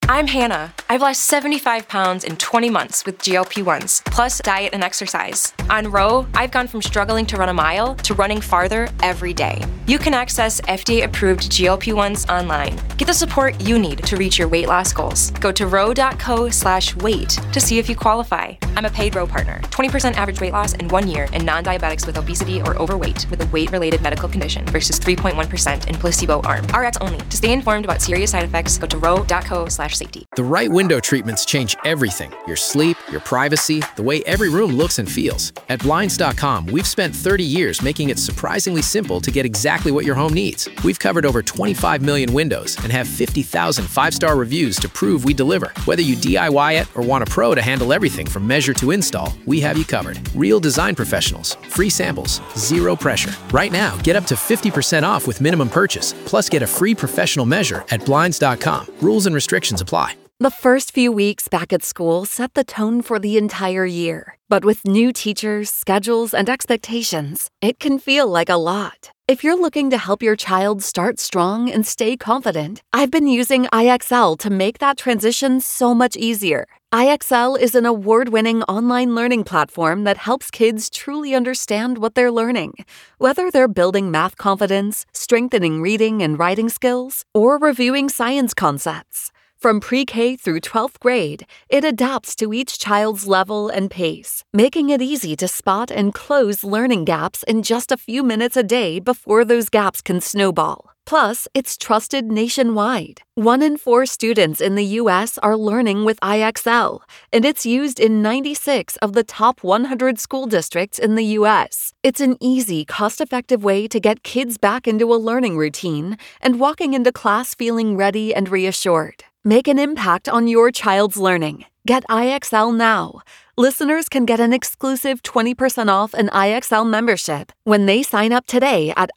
I'm Hannah. I've lost 75 pounds in 20 months with GLP-1s, plus diet and exercise. On Ro, I've gone from struggling to run a mile to running farther every day. You can access FDA-approved GLP-1s online. Get the support you need to reach your weight loss goals. Go to ro.co/weight to see if you qualify. I'm a paid Ro partner. 20% average weight loss in 1 year in non-diabetics with obesity or overweight with a weight-related medical condition versus 3.1% in placebo arm. RX only. To stay informed about serious side effects, go to ro.co/safety. The right window treatments change everything. Your sleep, your privacy, the way every room looks and feels. At Blinds.com, we've spent 30 years making it surprisingly simple to get exactly what your home needs. We've covered over 25 million windows and have 50,000 five-star reviews to prove we deliver. Whether you DIY it or want a pro to handle everything from measure to install, we have you covered. Real design professionals, free samples, zero pressure. Right now, get up to 50% off with minimum purchase, plus get a free professional measure at Blinds.com. Rules and restrictions apply. The first few weeks back at school set the tone for the entire year. But with new teachers, schedules, and expectations, it can feel like a lot. If you're looking to help your child start strong and stay confident, I've been using IXL to make that transition so much easier. IXL is an award-winning online learning platform that helps kids truly understand what they're learning. Whether they're building math confidence, strengthening reading and writing skills, or reviewing science concepts. From pre-K through 12th grade, it adapts to each child's level and pace, making it easy to spot and close learning gaps in just a few minutes a day before those gaps can snowball. Plus, it's trusted nationwide. 1 in 4 students in the U.S. are learning with IXL, and it's used in 96 of the top 100 school districts in the U.S. It's an easy, cost-effective way to get kids back into a learning routine and walking into class feeling ready and reassured. Make an impact on your child's learning. Get IXL now. Listeners can get an exclusive 20% off an IXL membership when they sign up today at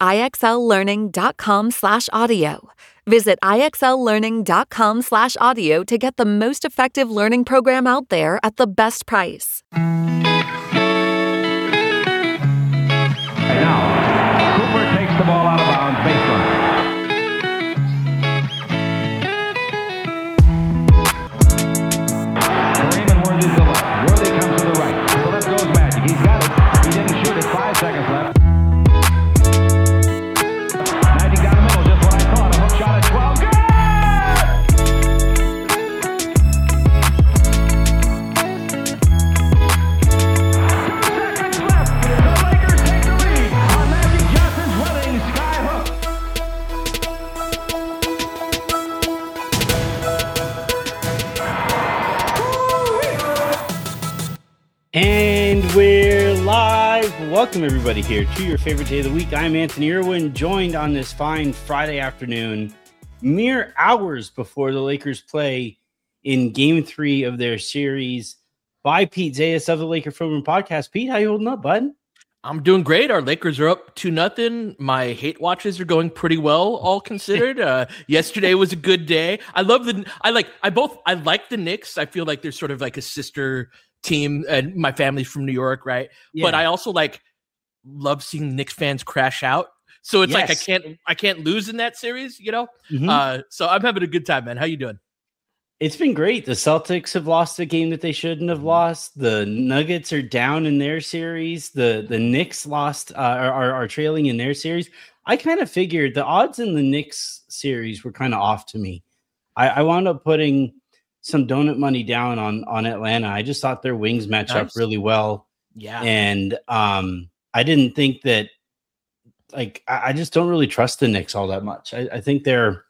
IXLlearning.com/audio. Visit IXLlearning.com/audio to get the most effective learning program out there at the best price. And now, Cooper takes the ball out of bounds, baseline. Worthy comes to the right. To the left goes Magic. He's got it. He didn't shoot it. 5 seconds left. Magic down the middle, just what I thought. A hook shot at 12. Good! 2 seconds left. The Lakers take the lead on Magic Johnson's running sky hook. And we're live. Welcome everybody here to your favorite day of the week. I'm Anthony Irwin, joined on this fine Friday afternoon, mere hours before the Lakers play in Game 3 of their series, by Pete Zayas of the Laker Film Room Podcast. Pete, how you holding up, bud? I'm doing great. Our Lakers are up 2-0. My hate watches are going pretty well, all considered. Yesterday was a good day. I like the Knicks. I feel like they're sort of like a sister team, and my family's from New York, right? Yeah. But I also love seeing Knicks fans crash out. So it's like I can't lose in that series, you know? Mm-hmm. So I'm having a good time, man. How you doing? It's been great. The Celtics have lost a game that they shouldn't have lost. The Nuggets are down in their series. The Knicks lost are trailing in their series. I kind of figured the odds in the Knicks series were kind of off to me. I wound up putting some donut money down on Atlanta. I just thought their wings match up really well. Yeah. And I didn't think that, I just don't really trust the Knicks all that much. I think they're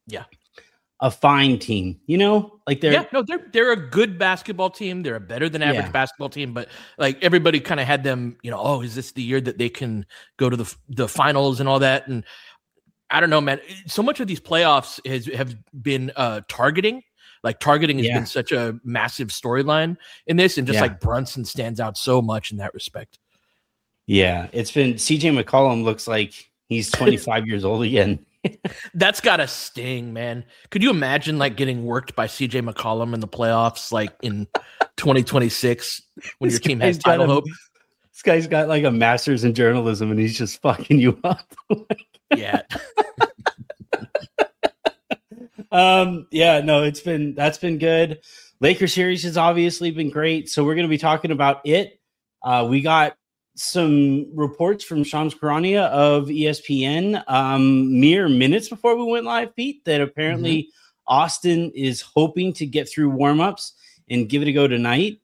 a fine team, you know? They're a good basketball team. They're a better than average basketball team, but everybody kind of had them, is this the year that they can go to the finals and all that? And I don't know, man. So much of these playoffs have been targeting. Targeting has been such a massive storyline in this, and just Brunson stands out so much in that respect. Yeah, it's been CJ McCollum looks like he's 25 years old again. That's gotta sting, man. Could you imagine getting worked by CJ McCollum in the playoffs, in 2026 when your team has title hope? This guy's got a master's in journalism, and he's just fucking you up. Yeah. Yeah, no, that's been good. Lakers series has obviously been great. So we're going to be talking about it. We got some reports from Shams Charania of ESPN mere minutes before we went live, Pete, that apparently Austin is hoping to get through warmups and give it a go tonight.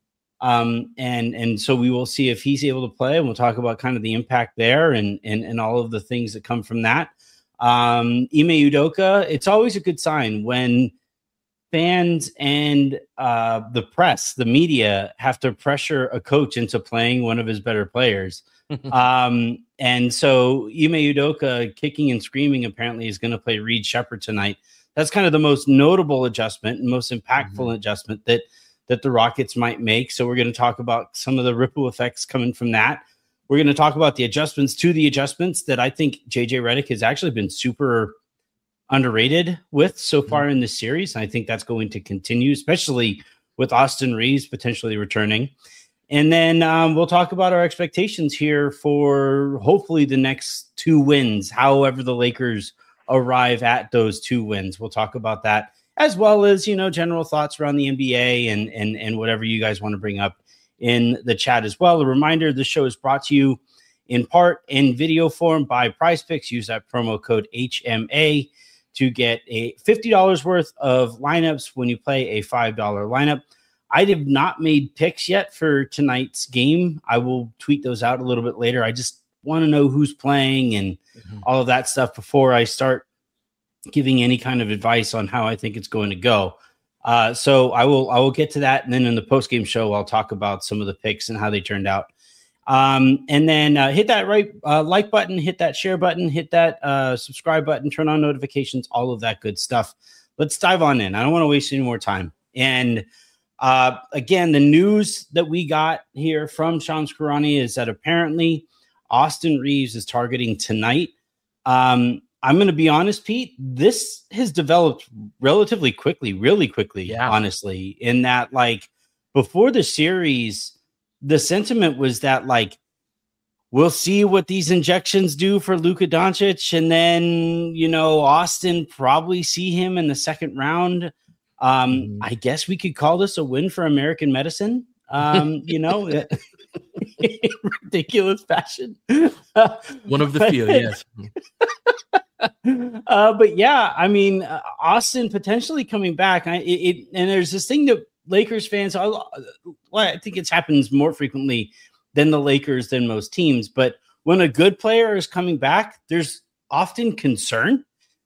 And so we will see if he's able to play, and we'll talk about kind of the impact there and all of the things that come from that. Ime Udoka, it's always a good sign when fans and the press, the media, have to pressure a coach into playing one of his better players. And so Ime Udoka, kicking and screaming, apparently is going to play Reed Shepherd tonight. That's kind of the most notable adjustment and most impactful adjustment that the Rockets might make. So we're going to talk about some of the ripple effects coming from that. We're going to talk about the adjustments to the adjustments that I think JJ Redick has actually been super underrated with so far in this series. And I think that's going to continue, especially with Austin Reeves potentially returning. And then we'll talk about our expectations here for hopefully the next 2 wins, however the Lakers arrive at those 2 wins. We'll talk about that, as well as, general thoughts around the NBA and whatever you guys want to bring up in the chat as well. A reminder, the show is brought to you in part in video form by PrizePicks. Use that promo code HMA to get a $50 worth of lineups when you play a $5 lineup. I have not made picks yet for tonight's game. I will tweet those out a little bit later. I just want to know who's playing and all of that stuff before I start giving any kind of advice on how I think it's going to go. So I will get to that. And then in the post-game show, I'll talk about some of the picks and how they turned out. And then hit that like button, hit that share button, hit that subscribe button, turn on notifications, all of that good stuff. Let's dive on in. I don't want to waste any more time. And again, the news that we got here from Shams Charania is that apparently Austin Reeves is targeting tonight. I'm going to be honest, Pete, this has developed relatively quickly, really quickly, honestly, in that, before the series, the sentiment was that, we'll see what these injections do for Luka Doncic, and then, Austin probably see him in the second round. I guess we could call this a win for American medicine, ridiculous fashion. One of the few, yes. But yeah, I mean, Austin potentially coming back. And there's this thing that Lakers fans, I think it happens more frequently than the Lakers than most teams. But when a good player is coming back, there's often concern.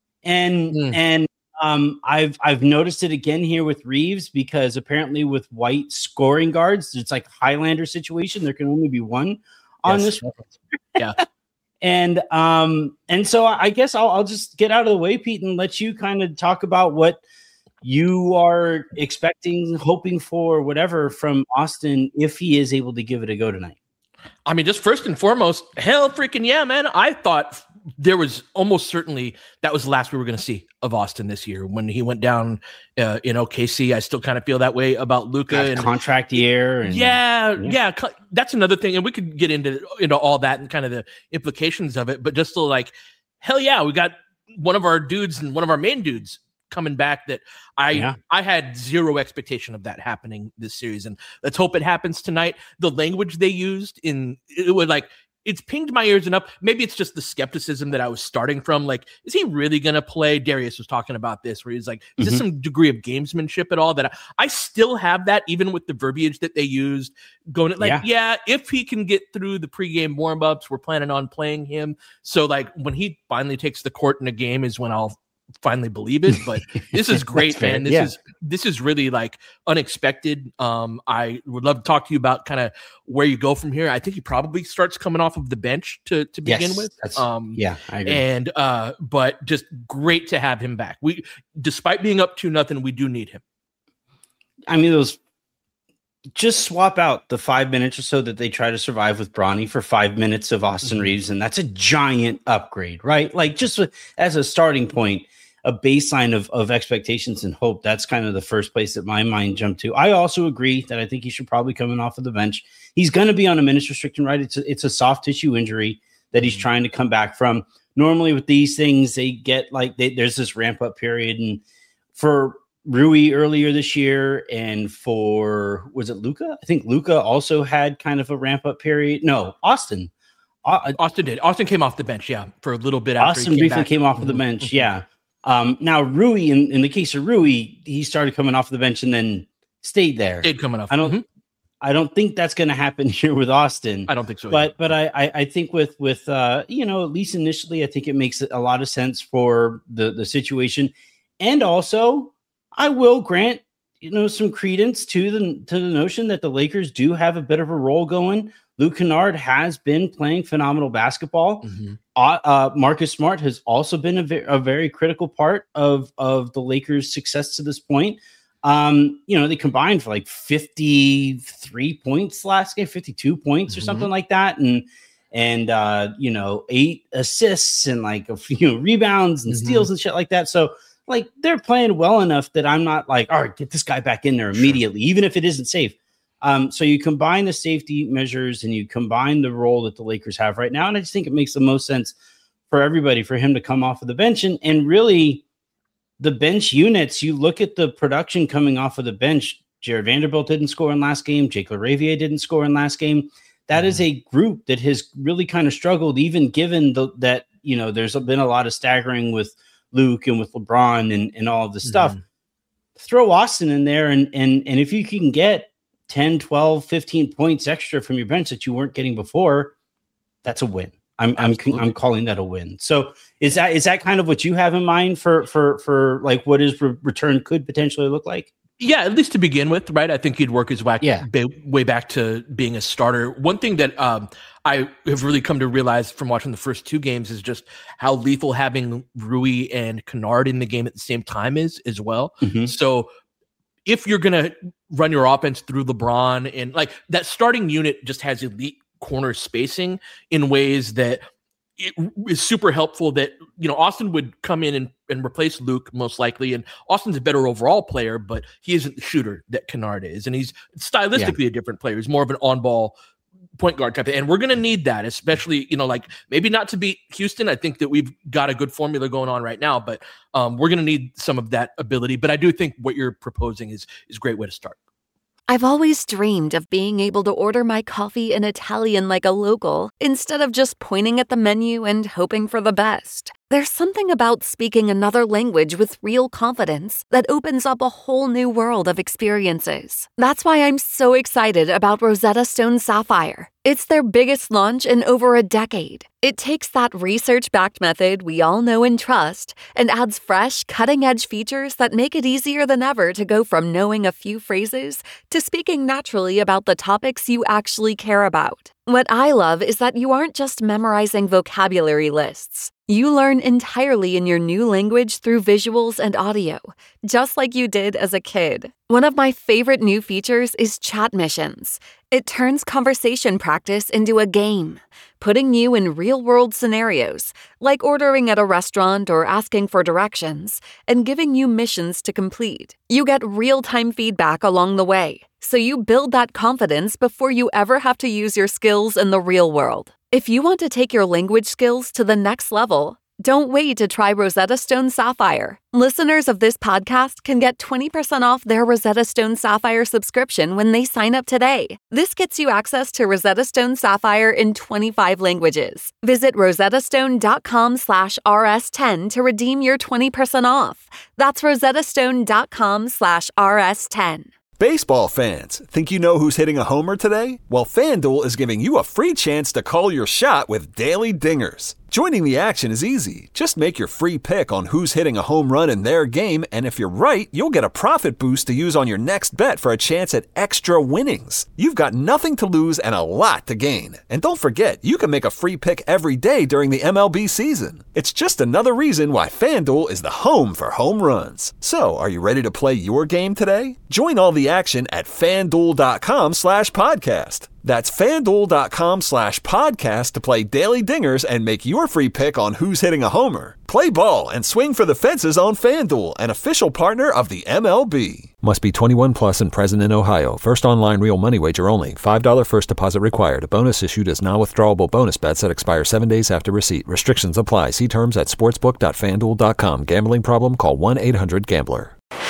And I've noticed it again here with Reeves, because apparently with White scoring guards, it's like Highlander situation. There can only be one on this. Yeah. And so I guess I'll just get out of the way, Pete, and let you kind of talk about what you are expecting, hoping for, whatever from Austin, if he is able to give it a go tonight. I mean, just first and foremost, hell freaking yeah, man. I thought there was almost certainly that was the last we were going to see of Austin this year when he went down in OKC. I still kind of feel that way about Luka and contract year. And, yeah. That's another thing. And we could get into all that and kind of the implications of it. But just to hell yeah, we got one of our dudes and one of our main dudes coming back that I had zero expectation of that happening this series. And let's hope it happens tonight. The language they used it would it's pinged my ears enough. Maybe it's just the skepticism that I was starting from. Is he really going to play? Darius was talking about this, where he's like, is this some degree of gamesmanship at all? That I still have that, even with the verbiage that they used, going if he can get through the pregame warmups, we're planning on playing him. So when he finally takes the court in a game is when I'll finally believe it. But this is great, man. This is really unexpected. I would love to talk to you about kind of where you go from here. I think he probably starts coming off of the bench to begin with. I agree. And but just great to have him back. We, despite being up 2-0, we do need him. I mean, just swap out the 5 minutes or so that they try to survive with Bronny for 5 minutes of Austin Reeves, and that's a giant upgrade, right? Just as a starting point, a baseline of expectations and hope. That's kind of the first place that my mind jumped to. I also agree that I think he should probably come in off of the bench. He's going to be on a minutes restriction, right? It's a soft tissue injury that he's trying to come back from. Normally with these things, they get there's this ramp up period, and for Rui earlier this year, and was it Luka? I think Luka also had kind of a ramp up period. No, Austin. Austin did. Austin came off the bench, for a little bit. After Austin briefly came off of the bench, Now Rui, in the case of Rui, he started coming off the bench and then stayed there. Stayed coming off. I don't think that's going to happen here with Austin. I don't think so. But I think with at least initially, I think it makes a lot of sense for the situation, and also I will grant some credence to the notion that the Lakers do have a bit of a role going. Luke Kennard has been playing phenomenal basketball. Marcus Smart has also been a very critical part of the Lakers' success to this point. They combined for like 53 points last game, 52 points or something like that. And 8 assists and like rebounds and steals and shit like that. So like they're playing well enough that I'm not like, all right, get this guy back in there immediately, even if it isn't safe. So you combine the safety measures and you combine the role that the Lakers have right now. And I just think it makes the most sense for everybody for him to come off of the bench and really the bench units. You look at the production coming off of the bench. Jared Vanderbilt didn't score in last game. Jake LaRavia didn't score in last game. That is a group that has really kind of struggled, even given that there's been a lot of staggering with Luke and with LeBron and all of this stuff. Throw Austin in there. And if you can get 10, 12, 15 points extra from your bench that you weren't getting before, that's a win. I'm calling that a win. So is that kind of what you have in mind for like what his return could potentially look like? Yeah, at least to begin with, right? I think he'd work his way back to being a starter. One thing that I have really come to realize from watching the first 2 games is just how lethal having Rui and Kennard in the game at the same time is as well. So if you're going to run your offense through LeBron and like that starting unit just has elite corner spacing in ways that it is super helpful that, Austin would come in and replace Luke most likely. And Austin's a better overall player, but he isn't the shooter that Kennard is. And he's stylistically a different player. He's more of an on-ball point guard type of, and we're going to need that, especially, maybe not to beat Houston. I think that we've got a good formula going on right now, but we're going to need some of that ability. But I do think what you're proposing is a great way to start. I've always dreamed of being able to order my coffee in Italian like a local, instead of just pointing at the menu and hoping for the best. There's something about speaking another language with real confidence that opens up a whole new world of experiences. That's why I'm so excited about Rosetta Stone Sapphire. It's their biggest launch in over a decade. It takes that research-backed method we all know and trust and adds fresh, cutting-edge features that make it easier than ever to go from knowing a few phrases to speaking naturally about the topics you actually care about. What I love is that you aren't just memorizing vocabulary lists. You learn entirely in your new language through visuals and audio, just like you did as a kid. One of my favorite new features is chat missions. It turns conversation practice into a game, putting you in real-world scenarios, like ordering at a restaurant or asking for directions, and giving you missions to complete. You get real-time feedback along the way, so you build that confidence before you ever have to use your skills in the real world. If you want to take your language skills to the next level, don't wait to try Rosetta Stone Sapphire. Listeners of this podcast can get 20% off their Rosetta Stone Sapphire subscription when they sign up today. This gets you access to Rosetta Stone Sapphire in 25 languages. Visit rosettastone.com/rs10 to redeem your 20% off. That's rosettastone.com/rs10. Baseball fans, think you know who's hitting a homer today? Well, FanDuel is giving you a free chance to call your shot with Daily Dingers. Joining the action is easy. Just make your free pick on who's hitting a home run in their game, and if you're right, you'll get a profit boost to use on your next bet for a chance at extra winnings. You've got nothing to lose and a lot to gain. And don't forget, you can make a free pick every day during the MLB season. It's just another reason why FanDuel is the home for home runs. So, are you ready to play your game today? Join all the action at FanDuel.com/podcast. That's FanDuel.com/podcast to play Daily Dingers and make your free pick on who's hitting a homer. Play ball and swing for the fences on FanDuel, an official partner of the MLB. Must be 21 plus and present in Ohio. First online real money wager only. $5 first deposit required. Bonus issued as non-withdrawable bonus bets that expire 7 days after receipt. Restrictions apply. See terms at sportsbook.fanduel.com. Gambling problem? Call 1-800-GAMBLER.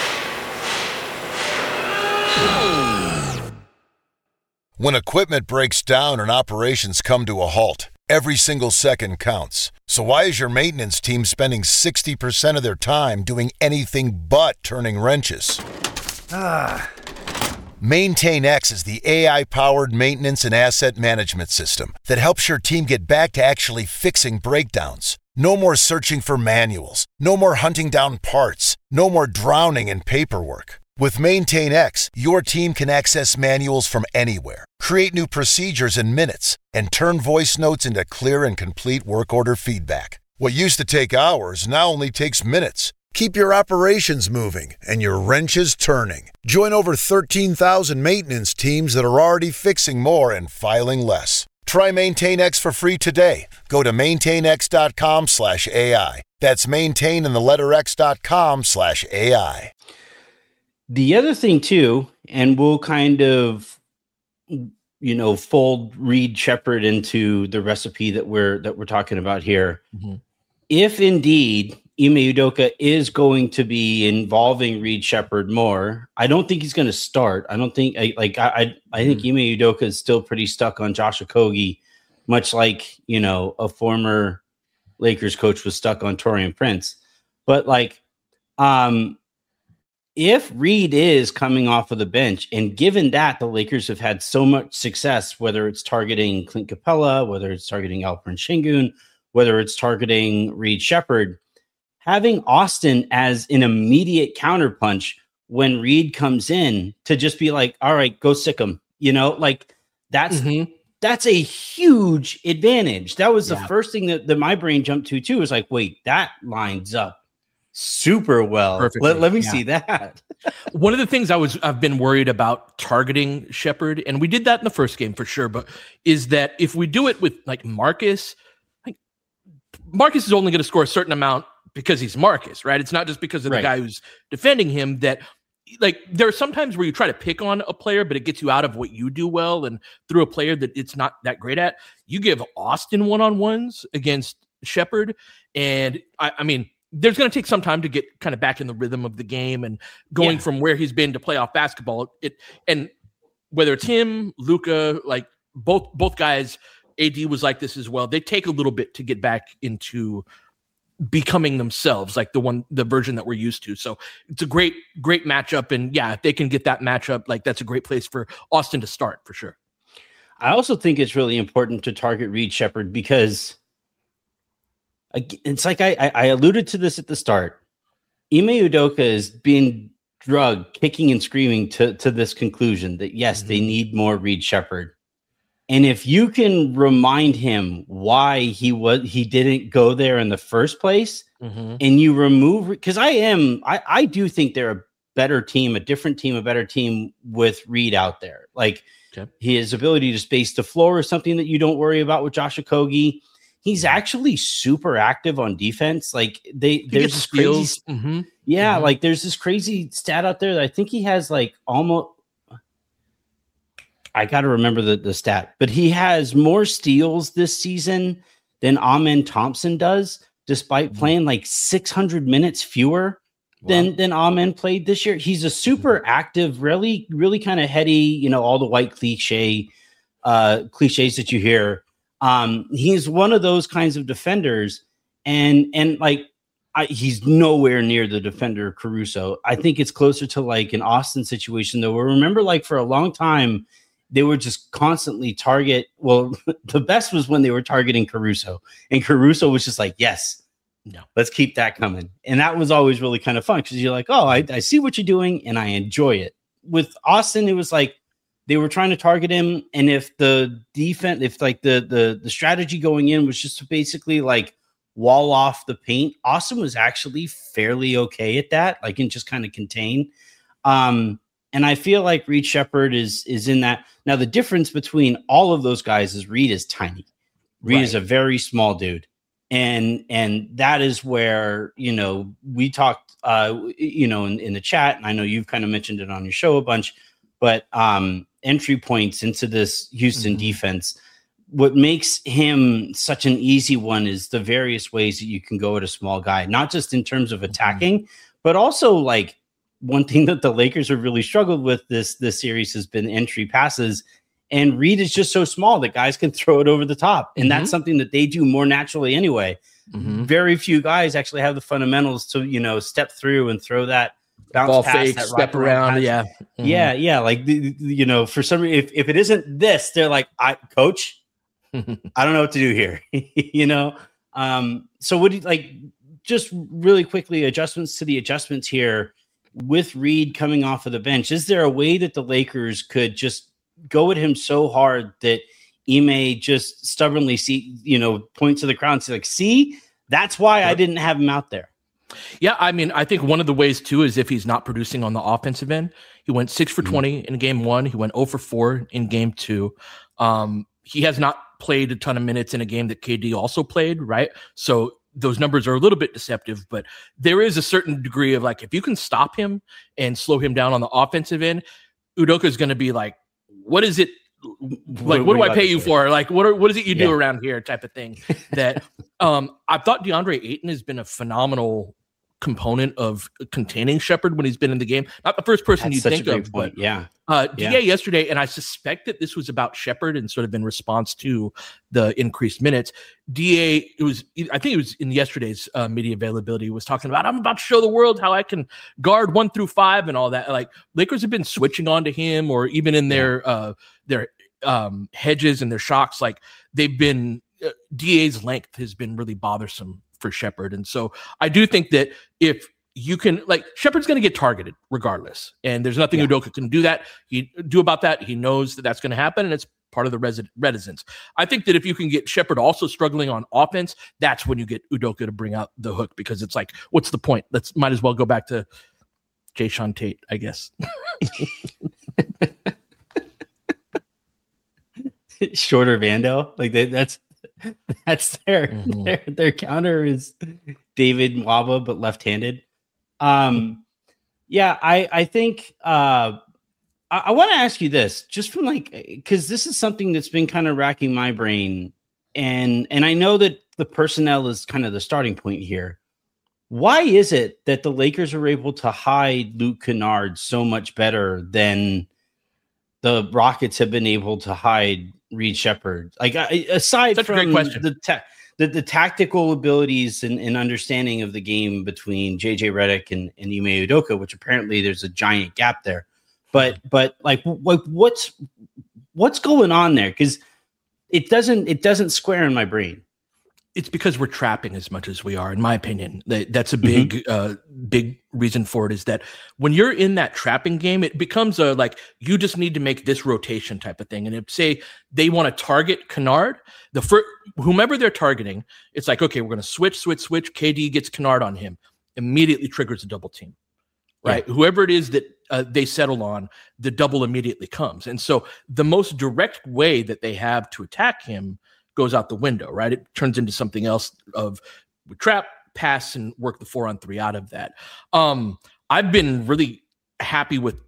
When equipment breaks down and operations come to a halt, every single second counts. So why is your maintenance team spending 60% of their time doing anything but turning wrenches? MaintainX is the AI-powered maintenance and asset management system that helps your team get back to actually fixing breakdowns. No more searching for manuals. No more hunting down parts. No more drowning in paperwork. With MaintainX, your team can access manuals from anywhere, create new procedures in minutes, and turn voice notes into clear and complete work order feedback. What used to take hours now only takes minutes. Keep your operations moving and your wrenches turning. Join over 13,000 maintenance teams that are already fixing more and filing less. Try MaintainX for free today. Go to maintainx.com/AI. That's maintain and the letter x.com/AI. The other thing too, and we'll kind of, fold Reed Sheppard into the recipe that we're talking about here. Mm-hmm. If indeed Ime Udoka is going to be involving Reed Sheppard more, I don't think he's going to start. I don't think I think Ime Udoka is still pretty stuck on Josh Okogie, much like a former Lakers coach was stuck on Taurean Prince. But if Reed is coming off of the bench, and given that the Lakers have had so much success, whether it's targeting Clint Capella, whether it's targeting Alperen Sengun, whether it's targeting Reed Sheppard, having Austin as an immediate counterpunch when Reed comes in to just be like, all right, go sick him. That's a huge advantage. That was the first thing that my brain jumped to too, is like, wait, that lines up super well. Perfectly. Let me see that. One of the things I've been worried about targeting Sheppard, and we did that in the first game for sure, but is that if we do it with Marcus is only going to score a certain amount because he's Marcus, right? It's not just because of the guy who's defending him. That there are some times where you try to pick on a player, but it gets you out of what you do well, and through a player that it's not that great at. You give Austin one-on-ones against Sheppard, and I mean, there's going to take some time to get kind of back in the rhythm of the game and going from where he's been to playoff basketball. And whether it's him, Luka, both guys, AD was like this as well. They take a little bit to get back into becoming themselves, the version that we're used to. So it's a great matchup. And if they can get that matchup, that's a great place for Austin to start for sure. I also think it's really important to target Reed Sheppard because it's like I alluded to this at the start. Ime Udoka is being drugged, kicking and screaming to this conclusion that yes, they need more Reed Sheppard. And if you can remind him why he didn't go there in the first place, and you remove, because I do think they're a better team, a different team, a better team with Reed out there. His ability to space the floor is something that you don't worry about with Josh Okogie. He's actually super active on defense. There's this crazy, there's this crazy stat out there that I think he has almost. I got to remember the stat, but he has more steals this season than Amen Thompson does, despite playing 600 minutes fewer than Amen played this year. He's a super active, really, really kind of heady. All the white cliches that you hear. He's one of those kinds of defenders, and he's nowhere near the defender Caruso. I think it's closer to an Austin situation though, where remember for a long time they were just constantly target. Well, the best was when they were targeting Caruso, and Caruso was just yes, no, let's keep that coming. And that was always really kind of fun because you're like, oh, I see what you're doing and I enjoy it. With Austin, it was they were trying to target him, and if the defense, the strategy going in was just to basically wall off the paint, Austin was actually fairly okay at that, and just kind of contain. And And I feel like Reed Shepherd is in that. Now, the difference between all of those guys is Reed is tiny. Reed is a very small dude. And that is where, we talked, in the chat, and I know you've kind of mentioned it on your show a bunch, but entry points into this Houston defense, what makes him such an easy one is the various ways that you can go at a small guy, not just in terms of attacking, but also like one thing that the Lakers have really struggled with this series has been entry passes. And Reed is just so small that guys can throw it over the top. And that's something that they do more naturally anyway. Very few guys actually have the fundamentals to, step through and throw that bounce ball pass, fake, that step around. pass. Yeah. Like, for some reason, if it isn't this, they're like, coach, I don't know what to do here. So what do you like, just really quickly, adjustments to the adjustments here with Reed coming off of the bench? Is there a way that the Lakers could just go at him so hard that Ime just stubbornly point to the crowd and say, like, see, that's why I didn't have him out there? Yeah, I mean, I think one of the ways too is if he's not producing on the offensive end. He went 6 for 20 in game 1. He went 0 for 4 in game 2. He has not played a ton of minutes in a game that KD also played, right? So those numbers are a little bit deceptive, but there is a certain degree of like, if you can stop him and slow him down on the offensive end, Udoka is going to be like, what is it? Like, what do I pay you for? Like, what is it you do around here type of thing? That I thought DeAndre Ayton has been a phenomenal component of containing Shepherd when he's been in the game. Not the first person you think of, but DA yesterday, and I suspect that this was about Shepherd and sort of in response to the increased minutes. DA, I think it was in yesterday's media availability, was talking about, I'm about to show the world how I can guard 1 through 5 and all that. Like, Lakers have been switching on to him, or even in their hedges and their shocks, like they've been DA's length has been really bothersome for Shepherd. And so I do think that if you can, like, Shepherd's going to get targeted regardless, and there's nothing Udoka can do about that. He knows that that's going to happen, and it's part of the reticence. I think that if you can get Shepherd also struggling on offense, that's when you get Udoka to bring out the hook, because it's like, what's the point? Might as well go back to Jae'Sean Tate, I guess. Shorter Vando, like that's their counter is David Nwaba, but left-handed. I think I want to ask you this, just from like, because this is something that's been kind of racking my brain, and I know that the personnel is kind of the starting point here. Why is it that the Lakers are able to hide Luke Kennard so much better than the Rockets have been able to hide Reed Shepherd? Like, aside from the tactical abilities and understanding of the game between JJ Redick and Ime Udoka, which apparently there's a giant gap there. But like what's going on there? Because it doesn't square in my brain. It's because we're trapping as much as we are, in my opinion. That's a big reason for it, is that when you're in that trapping game, it becomes like, you just need to make this rotation type of thing. And if, say, they want to target Kennard, whomever they're targeting, it's like, okay, we're going to switch. KD gets Kennard on him, immediately triggers a double team, right? Yeah. Whoever it is that they settle on, the double immediately comes. And so the most direct way that they have to attack him goes out the window, right? It turns into something else of trap, pass, and work the 4-on-3 out of that. I've been really happy with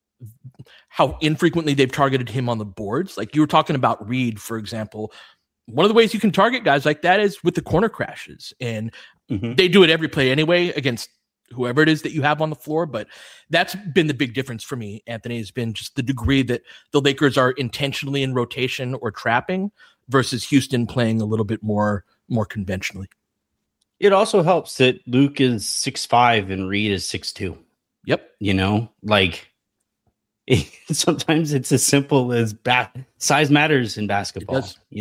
how infrequently they've targeted him on the boards. Like you were talking about Reed, for example. One of the ways you can target guys like that is with the corner crashes. And they do it every play anyway against whoever it is that you have on the floor. But that's been the big difference for me, Anthony, has been just the degree that the Lakers are intentionally in rotation or trapping versus Houston playing a little bit more conventionally. It also helps that Luke is 6'5" and Reed is 6'2". Yep. Like sometimes it's as simple as size matters in basketball,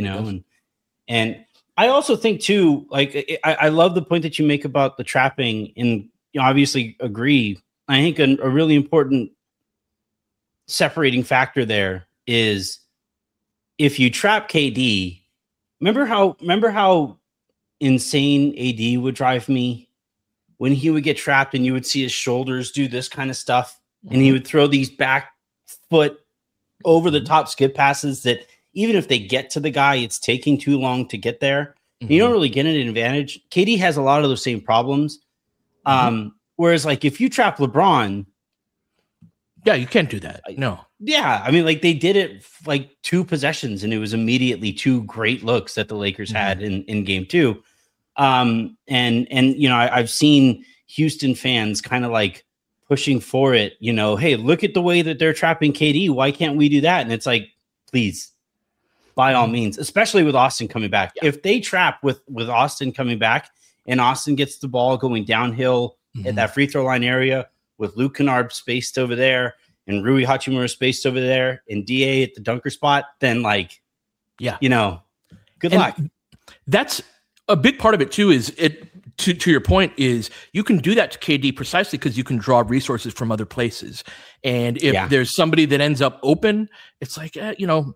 and I also think too, like, I love the point that you make about the trapping, and obviously agree. I think a really important separating factor there is, if you trap KD, remember how insane AD would drive me when he would get trapped and you would see his shoulders do this kind of stuff. and he would throw these back foot over the top skip passes that even if they get to the guy, it's taking too long to get there. You don't really get an advantage. KD has a lot of those same problems. Whereas like if you trap LeBron, yeah, you can't do that. No. Yeah, I mean, like they did it like 2 possessions, and it was immediately 2 great looks that the Lakers had in game 2. And you know, I've seen Houston fans kind of like pushing for it. You know, hey, look at the way that they're trapping KD. Why can't we do that? And it's like, please, by all means, especially with Austin coming back. Yeah. If they trap with Austin coming back, and Austin gets the ball going downhill at that free throw line area, with Luke Kennard spaced over there and Rui Hachimura spaced over there and DA at the dunker spot, then like, yeah, you know, good luck. That's a big part of it too, is it to your point is you can do that to KD precisely because you can draw resources from other places. And if there's somebody that ends up open, it's like, you know,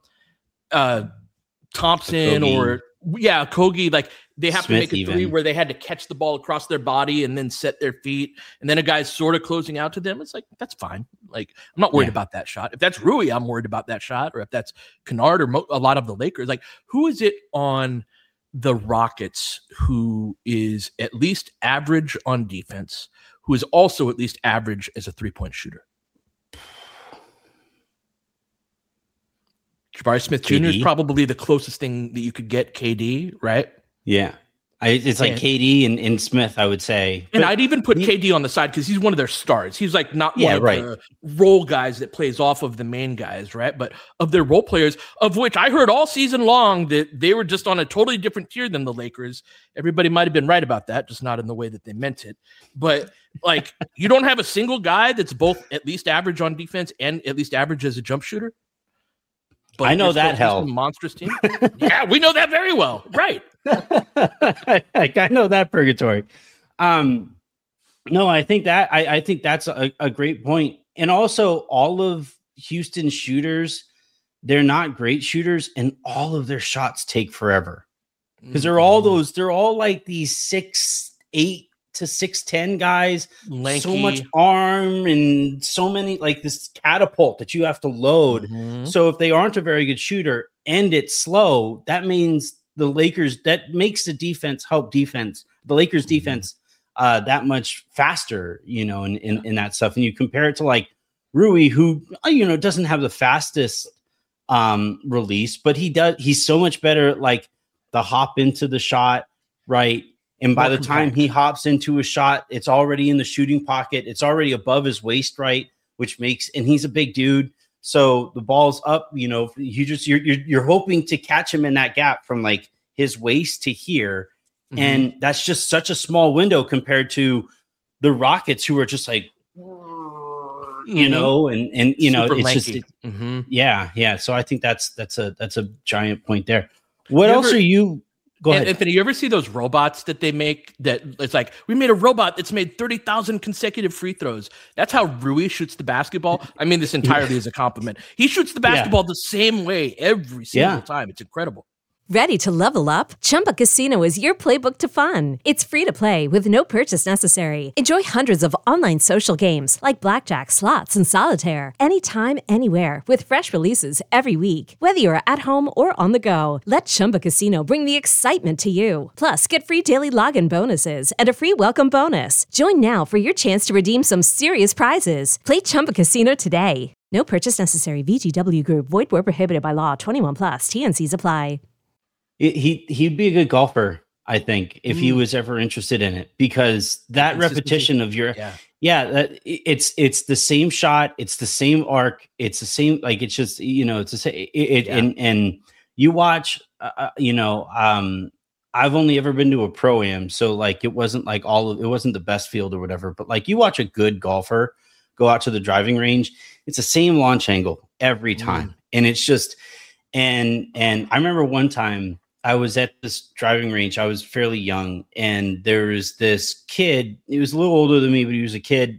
Thompson or Kogi, like they have Smith to make a 3 where they had to catch the ball across their body and then set their feet, and then a guy's sort of closing out to them. It's like, that's fine. Like, I'm not worried about that shot. If that's Rui, I'm worried about that shot. Or if that's Kennard or a lot of the Lakers, like who is it on the Rockets who is at least average on defense, who is also at least average as a 3-point shooter? Jabari Smith Jr. is probably the closest thing that you could get KD, right? Yeah. It's like KD and Smith, I would say. And I'd even put KD on the side because he's one of their stars. He's like not one of the role guys that plays off of the main guys, right? But of their role players, of which I heard all season long that they were just on a totally different tier than the Lakers. Everybody might have been right about that, just not in the way that they meant it. But like, you don't have a single guy that's both at least average on defense and at least average as a jump shooter. But I know that hell. Monstrous team. Yeah, we know that very well. Right. I know that purgatory. No, I think that's a great point. And also all of Houston's shooters, they're not great shooters, and all of their shots take forever. Because they're all like these 6'8" to 6'10" guys, lanky. So much arm and so many, like this catapult that you have to load. So if they aren't a very good shooter and it's slow, that means the Lakers, that makes the defense the Lakers defense that much faster, you know, in that stuff. And you compare it to like Rui, who, you know, doesn't have the fastest release, but he's so much better at like the hop into the shot, right? And by the time he hops into a shot, it's already in the shooting pocket. It's already above his waist, right? And he's a big dude. So the ball's up, you know, you're hoping to catch him in that gap from like his waist to here. And that's just such a small window compared to the Rockets, who are just like, you know, and you know, it's lanky. Just, yeah. So I think that's a giant point there. What else are you? Go ahead. Anthony, you ever see those robots that they make that it's like, we made a robot that's made 30,000 consecutive free throws? That's how Rui shoots the basketball. I mean this entirely as a compliment. He shoots the basketball the same way every single time. It's incredible. Ready to level up? Chumba Casino is your playbook to fun. It's free to play with no purchase necessary. Enjoy hundreds of online social games like blackjack, slots, and solitaire anytime, anywhere with fresh releases every week. Whether you're at home or on the go, let Chumba Casino bring the excitement to you. Plus, get free daily login bonuses and a free welcome bonus. Join now for your chance to redeem some serious prizes. Play Chumba Casino today. No purchase necessary. VGW Group. Void where prohibited by law. 21+. TNCs apply. He'd be a good golfer, I think, if he was ever interested in it, because that repetition of your it's the same shot, it's the same arc, it's the same, like, it's just, you know, it's the same. And you watch, you know, I've only ever been to a pro-am, so like it wasn't like it wasn't the best field or whatever, but like you watch a good golfer go out to the driving range, it's the same launch angle every time, and it's just and I remember one time I was at this driving range. I was fairly young, and there was this kid. He was a little older than me, but he was a kid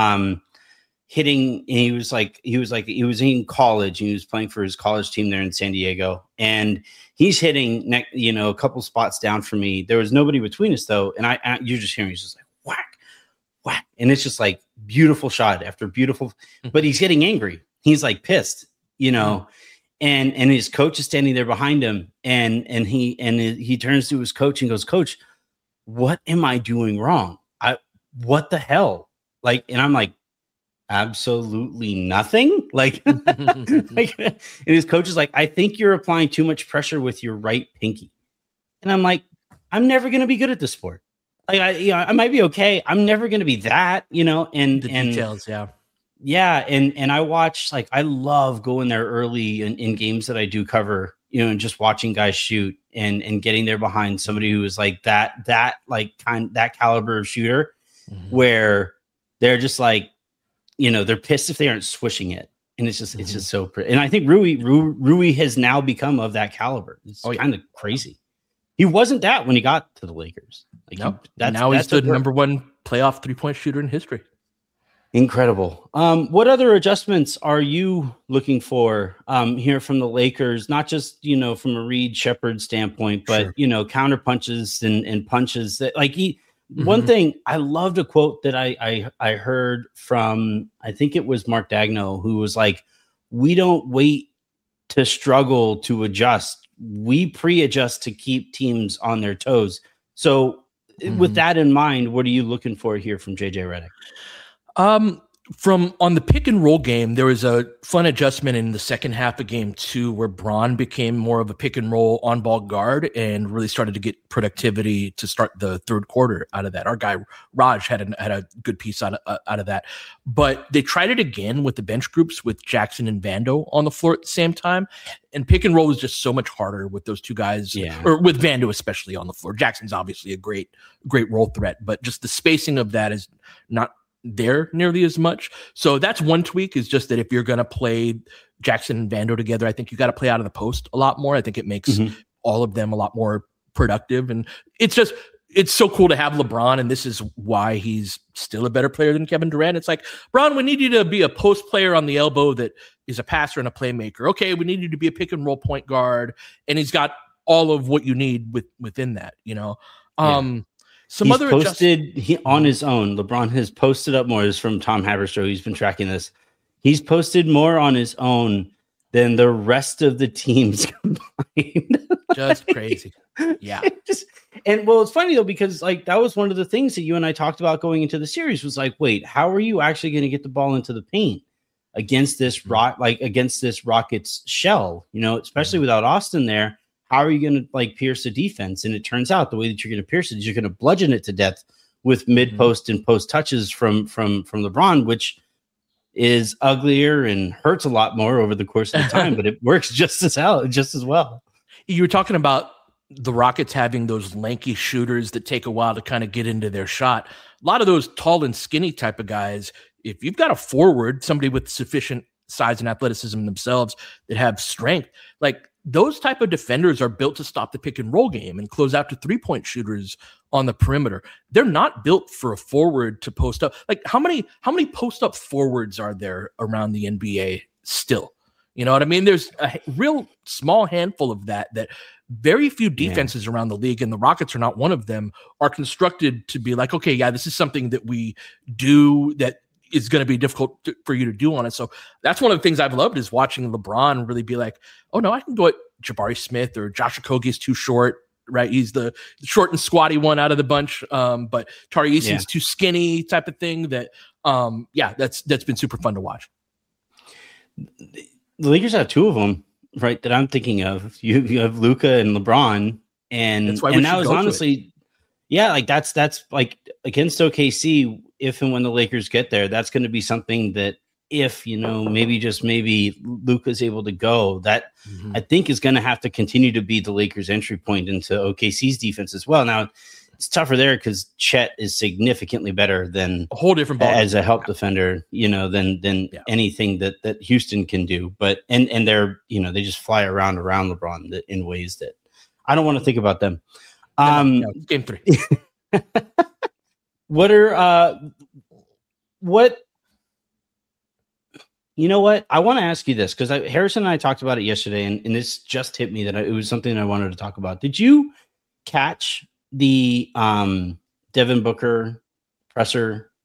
hitting. And he was in college, and he was playing for his college team there in San Diego. And he's hitting, you know, a couple spots down from me. There was nobody between us though, and you just hear me just like whack, whack, and it's just like beautiful shot after beautiful, but he's getting angry. He's like pissed, you know, and his coach is standing there behind him, and he turns to his coach and goes, "Coach, what am I doing wrong? What the hell?" Like, and I'm like, absolutely nothing. Like, and his coach is like, "I think you're applying too much pressure with your right pinky." And I'm like, I'm never going to be good at this sport. Like, I might be okay. I'm never going to be that, you know, and the details. Yeah. Yeah. And I watch, like, I love going there early in games that I do cover, you know, and just watching guys shoot and getting there behind somebody who is like that caliber of shooter, where they're just like, you know, they're pissed if they aren't swishing it. And it's just so pretty. And I think Rui has now become of that caliber. It's kind of crazy. He wasn't that when he got to the Lakers. Like, now he's the number one playoff 3-point shooter in history. Incredible. What other adjustments are you looking for here from the Lakers? Not just, you know, from a Reed Shepherd standpoint, but, you know, counter punches and punches that, like, one thing I loved, a quote that I heard from, I think it was Mark Daigneault, who was like, "We don't wait to struggle to adjust. We pre-adjust to keep teams on their toes." So with that in mind, what are you looking for here from JJ Redick? From on the pick and roll game, there was a fun adjustment in the second half of game 2 where Braun became more of a pick and roll on ball guard and really started to get productivity to start the third quarter out of that. Our guy Raj had a good piece out of that, but they tried it again with the bench groups with Jackson and Vando on the floor at the same time. And pick and roll was just so much harder with those two guys, or with Vando especially on the floor. Jackson's obviously a great role threat, but just the spacing of that is not there nearly as much. So that's one tweak, is just that if you're going to play Jackson and Vando together, I think you got to play out of the post a lot more. I think it makes all of them a lot more productive. And it's so cool to have LeBron. And this is why he's still a better player than Kevin Durant. It's like, Bron, we need you to be a post player on the elbow that is a passer and a playmaker. Okay, we need you to be a pick and roll point guard. And he's got all of what you need within that, you know? Some he's other posted on his own. LeBron has posted up more. This is from Tom Haberstroh. He's been tracking this. He's posted more on his own than the rest of the teams combined. Just crazy. Yeah. And well, it's funny though, because like that was one of the things that you and I talked about going into the series, was like, wait, how are you actually going to get the ball into the paint against this against this Rockets shell, you know, especially without Austin there? How are you going to like pierce the defense? And it turns out the way that you're going to pierce it is you're going to bludgeon it to death with mid post and post touches from LeBron, which is uglier and hurts a lot more over the course of the time, but it works just as well. You were talking about the Rockets having those lanky shooters that take a while to kind of get into their shot. A lot of those tall and skinny type of guys, if you've got a forward, somebody with sufficient size and athleticism themselves that have strength, like those type of defenders are built to stop the pick and roll game and close out to 3-point shooters on the perimeter. They're not built for a forward to post up. Like how many post up forwards are there around the NBA still? You know what I mean? There's a real small handful of that very few defenses around the league, and the Rockets are not one of them, are constructed to be like, okay, yeah, this is something that we do that is going to be difficult for you to do on it. So that's one of the things I've loved, is watching LeBron really be like, oh no, I can go at Jabari Smith, or Josh Okogie is too short, right? He's the short and squatty one out of the bunch. But Tari Eason's too skinny type of thing that, that's been super fun to watch. The Lakers have two of them, right, that I'm thinking of. You have Luka and LeBron, and that was honestly, like that's like against OKC. If and when the Lakers get there, that's going to be something that, if maybe Luka's able to go, that I think is going to have to continue to be the Lakers' entry point into OKC's defense as well. Now it's tougher there because Chet is significantly better than a whole different ball as a help defender, you know, than anything that Houston can do. But and they're, you know, they just fly around LeBron in ways that I don't want to think about them. Game 3. You know what? I want to ask you this, because Harrison and I talked about it yesterday, and this just hit me that it was something I wanted to talk about. Did you catch the Devin Booker presser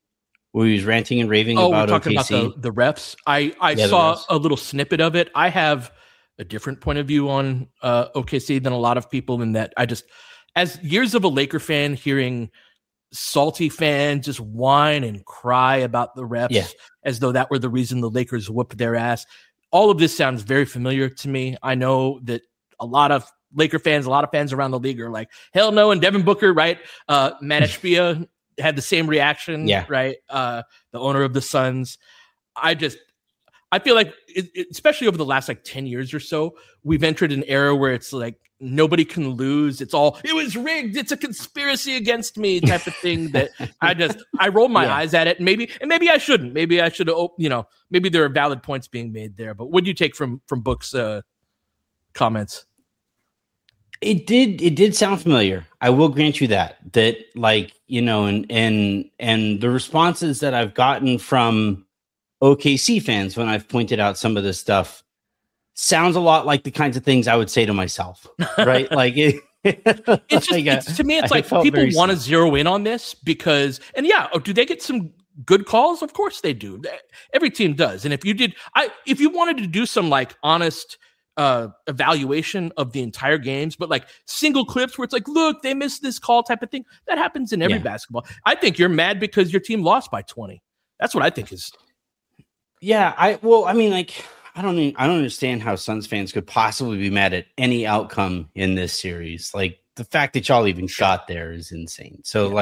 where he was ranting and raving we're about talking OKC. about the refs. I saw a little snippet of it. I have a different point of view on OKC than a lot of people in that as years of a Laker fan, hearing salty fans just whine and cry about the refs as though that were the reason the Lakers whooped their ass. All of this sounds very familiar to me. I know that a lot of Laker fans, a lot of fans around the league are like, hell no. And Devin Booker, right? Matt Ashbia had the same reaction, right? The owner of the Suns. I feel like, especially over the last like 10 years or so, we've entered an era where it's like nobody can lose. It's all, it was rigged. It's a conspiracy against me type of thing that I roll my eyes at it. And maybe I shouldn't. Maybe I should, maybe there are valid points being made there. But what do you take from Book's comments? It did sound familiar. I will grant you that like, and the responses that I've gotten from OKC fans when I've pointed out some of this stuff sounds a lot like the kinds of things I would say to myself, right? Like it's just, to me, it's like people want to zero in on this because, and do they get some good calls? Of course they do. Every team does. And if you wanted to do some like honest evaluation of the entire games, but like single clips where it's like, look, they missed this call type of thing, that happens in every basketball. I think you're mad because your team lost by 20. That's what I think is. Yeah, I don't understand how Suns fans could possibly be mad at any outcome in this series. Like the fact that y'all even got there is insane. So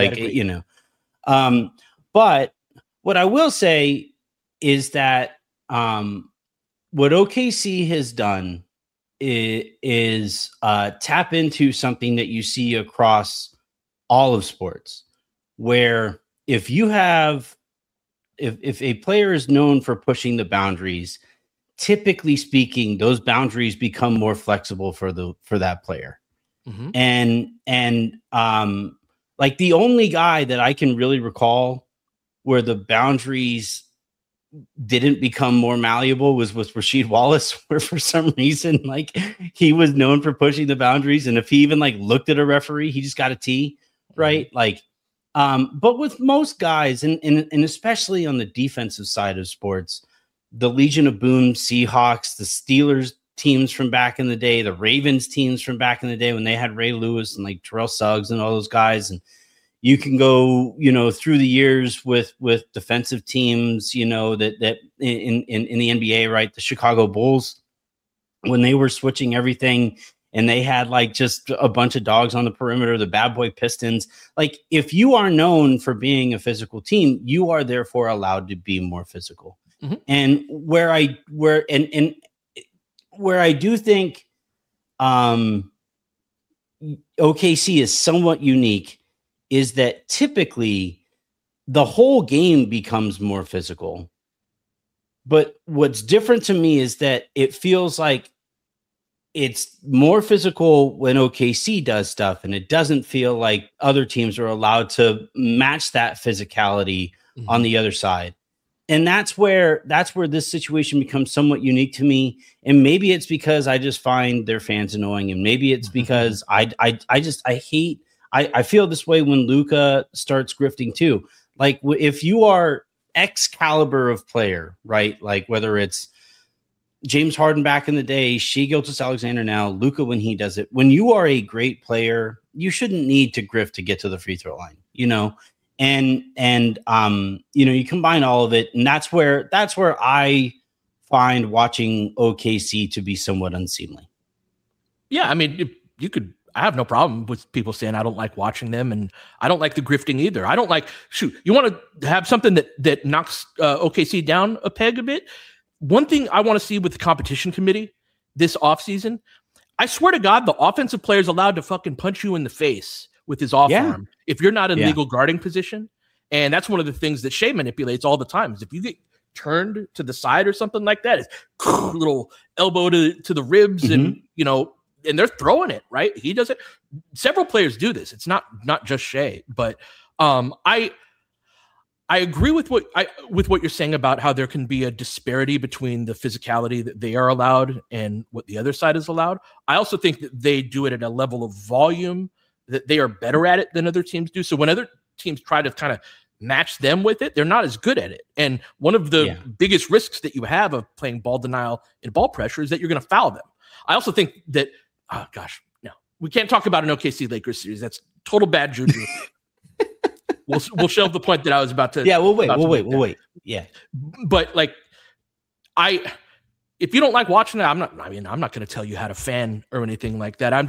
but what I will say is that what OKC has done is tap into something that you see across all of sports, where if a player is known for pushing the boundaries, typically speaking, those boundaries become more flexible for that player. Mm-hmm. And like the only guy that I can really recall where the boundaries didn't become more malleable was Rasheed Wallace, where for some reason, like he was known for pushing the boundaries. And if he even like looked at a referee, he just got a T, right? Mm-hmm. Like, but with most guys, and especially on the defensive side of sports, the Legion of Boom Seahawks, the Steelers teams from back in the day, the Ravens teams from back in the day when they had Ray Lewis and like Terrell Suggs and all those guys. And you can go, through the years with defensive teams, that in the NBA, right? The Chicago Bulls, when they were switching everything and they had like just a bunch of dogs on the perimeter, the Bad Boy Pistons. Like if you are known for being a physical team, you are therefore allowed to be more physical. Mm-hmm. And where I do think OKC is somewhat unique is that typically the whole game becomes more physical. But what's different to me is that it feels like it's more physical when OKC does stuff, and it doesn't feel like other teams are allowed to match that physicality on the other side. And that's where this situation becomes somewhat unique to me. And maybe it's because I just find their fans annoying, and maybe it's because I feel this way when Luka starts grifting too. Like if you are X caliber of player, right? Like whether it's James Harden back in the day, Shai Gilgeous-Alexander now, Luka when he does it. When you are a great player, you shouldn't need to grift to get to the free throw line, And you combine all of it, and that's where I find watching OKC to be somewhat unseemly. Yeah, I mean, I have no problem with people saying I don't like watching them, and I don't like the grifting either. I don't like, you want to have something that knocks OKC down a peg a bit? One thing I want to see with the competition committee this offseason, I swear to God, the offensive player is allowed to fucking punch you in the face with his off arm if you're not in legal guarding position. And that's one of the things that Shai manipulates all the time is if you get turned to the side or something like that, it's a little elbow to the ribs and they're throwing it, right? He does it. Several players do this. It's not just Shai, but I agree with what you're saying about how there can be a disparity between the physicality that they are allowed and what the other side is allowed. I also think that they do it at a level of volume that they are better at it than other teams do. So when other teams try to kind of match them with it, they're not as good at it. And one of the biggest risks that you have of playing ball denial and ball pressure is that you're going to foul them. I also think that, no, we can't talk about an OKC Lakers series. That's total bad juju. We'll shelve the point that I was about to. Yeah, we'll wait. Yeah, but like, if you don't like watching it, I'm not going to tell you how to fan or anything like that.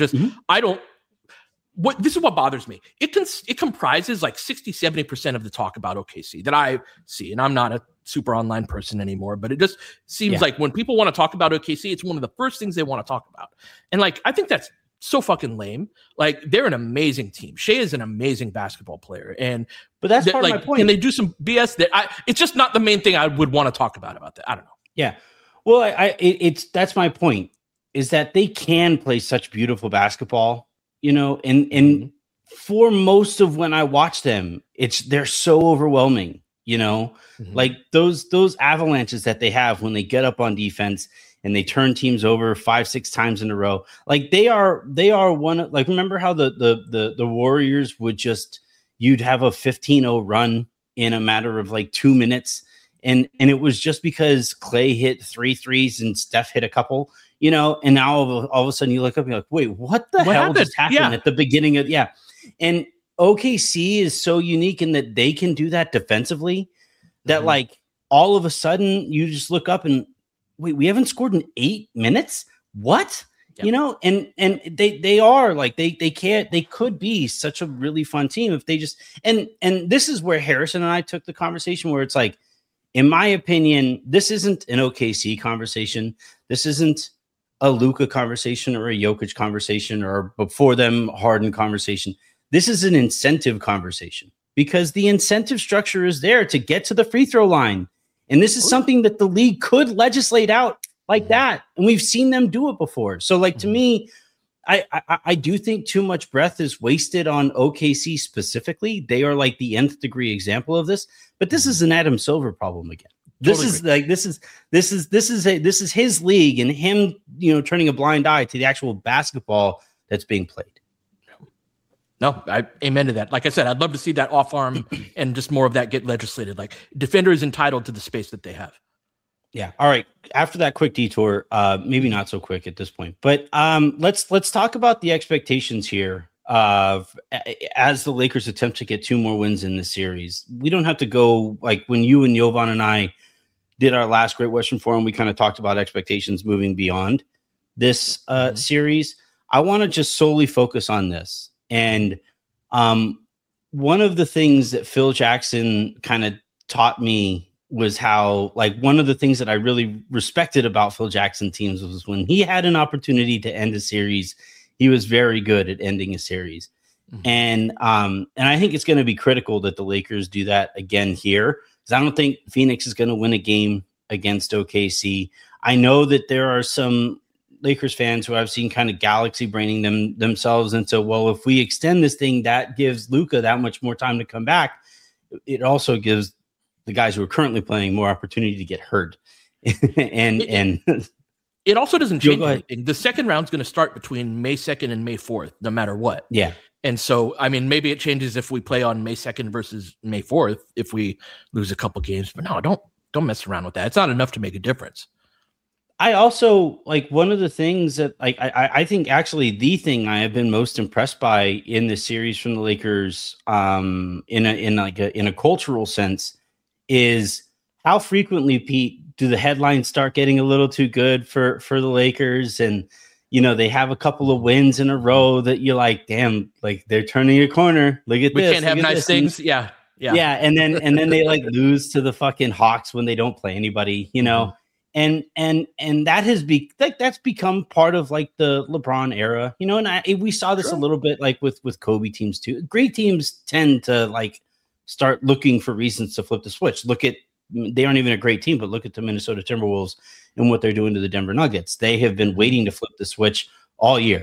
This is what bothers me. It comprises like 60-70% of the talk about OKC that I see. And I'm not a super online person anymore, but it just seems like when people want to talk about OKC, it's one of the first things they want to talk about. And like, I think that's so fucking lame. Like, they're an amazing team. Shea is an amazing basketball player. But that's part of my point. And they do some BS that it's just not the main thing I would want to talk about that. I don't know. Yeah. Well, that's my point, is that they can play such beautiful basketball, and for most of when I watch them, they're so overwhelming, like those avalanches that they have when they get up on defense and they turn teams over 5-6 times in a row. Like they are one, like, remember how the Warriors would you'd have a 15-0 run in a matter of like 2 minutes. And it was just because Clay hit 3 threes and Steph hit a couple, and now all of a sudden you look up and you're like, wait, what hell happened? Just happened at the beginning of, and OKC is so unique in that they can do that defensively that like all of a sudden you just look up and wait, we haven't scored in 8 minutes. What? Yep. And they are like, they could be such a really fun team if they just, and this is where Harrison and I took the conversation where it's like, in my opinion, this isn't an OKC conversation. This isn't a Luka conversation or a Jokic conversation or before them Harden conversation. This is an incentive conversation because the incentive structure is there to get to the free throw line. And this is something that the league could legislate out like that. And we've seen them do it before. So like, to me, I do think too much breath is wasted on OKC specifically. They are like the nth degree example of this, but this is an Adam Silver problem again. This is his league and him, turning a blind eye to the actual basketball that's being played. No, I amen to that. Like I said, I'd love to see that off arm and just more of that get legislated. Like, defender is entitled to the space that they have. Yeah. All right. After that quick detour, maybe not so quick at this point, but let's talk about the expectations here as the Lakers attempt to get 2 more wins in the series. We don't have to go like when you and Jovan and I did our last Great Western Forum. We kind of talked about expectations moving beyond this series. I want to just solely focus on this. And one of the things that Phil Jackson kind of taught me was how, like, one of the things that I really respected about Phil Jackson teams was when he had an opportunity to end a series, he was very good at ending a series. And I think it's going to be critical that the Lakers do that again here, because I don't think Phoenix is going to win a game against OKC. I know that there are some Lakers fans who I've seen kind of galaxy braining themselves into, well, if we extend this thing, that gives Luka that much more time to come back. It also gives the guys who are currently playing more opportunity to get hurt. and it also doesn't change anything. The second round's going to start between May 2nd and May 4th, no matter what. Yeah. And so, I mean, maybe it changes if we play on May 2nd versus May 4th, if we lose a couple games, but no, don't mess around with that. It's not enough to make a difference. I also like one of the things that I think actually the thing I have been most impressed by in the series from the Lakers in a cultural sense is how frequently, Pete, do the headlines start getting a little too good for the Lakers? And, they have a couple of wins in a row that you're like, damn, like they're turning a corner. Look at this. We can't have nice things. Yeah. Yeah. And then they like lose to the fucking Hawks when they don't play anybody, And that has that's become part of like the LeBron era, and we saw this a little bit like with Kobe teams too. Great teams tend to like start looking for reasons to flip the switch. They aren't even a great team, but look at the Minnesota Timberwolves and what they're doing to the Denver Nuggets. They have been waiting to flip the switch all year.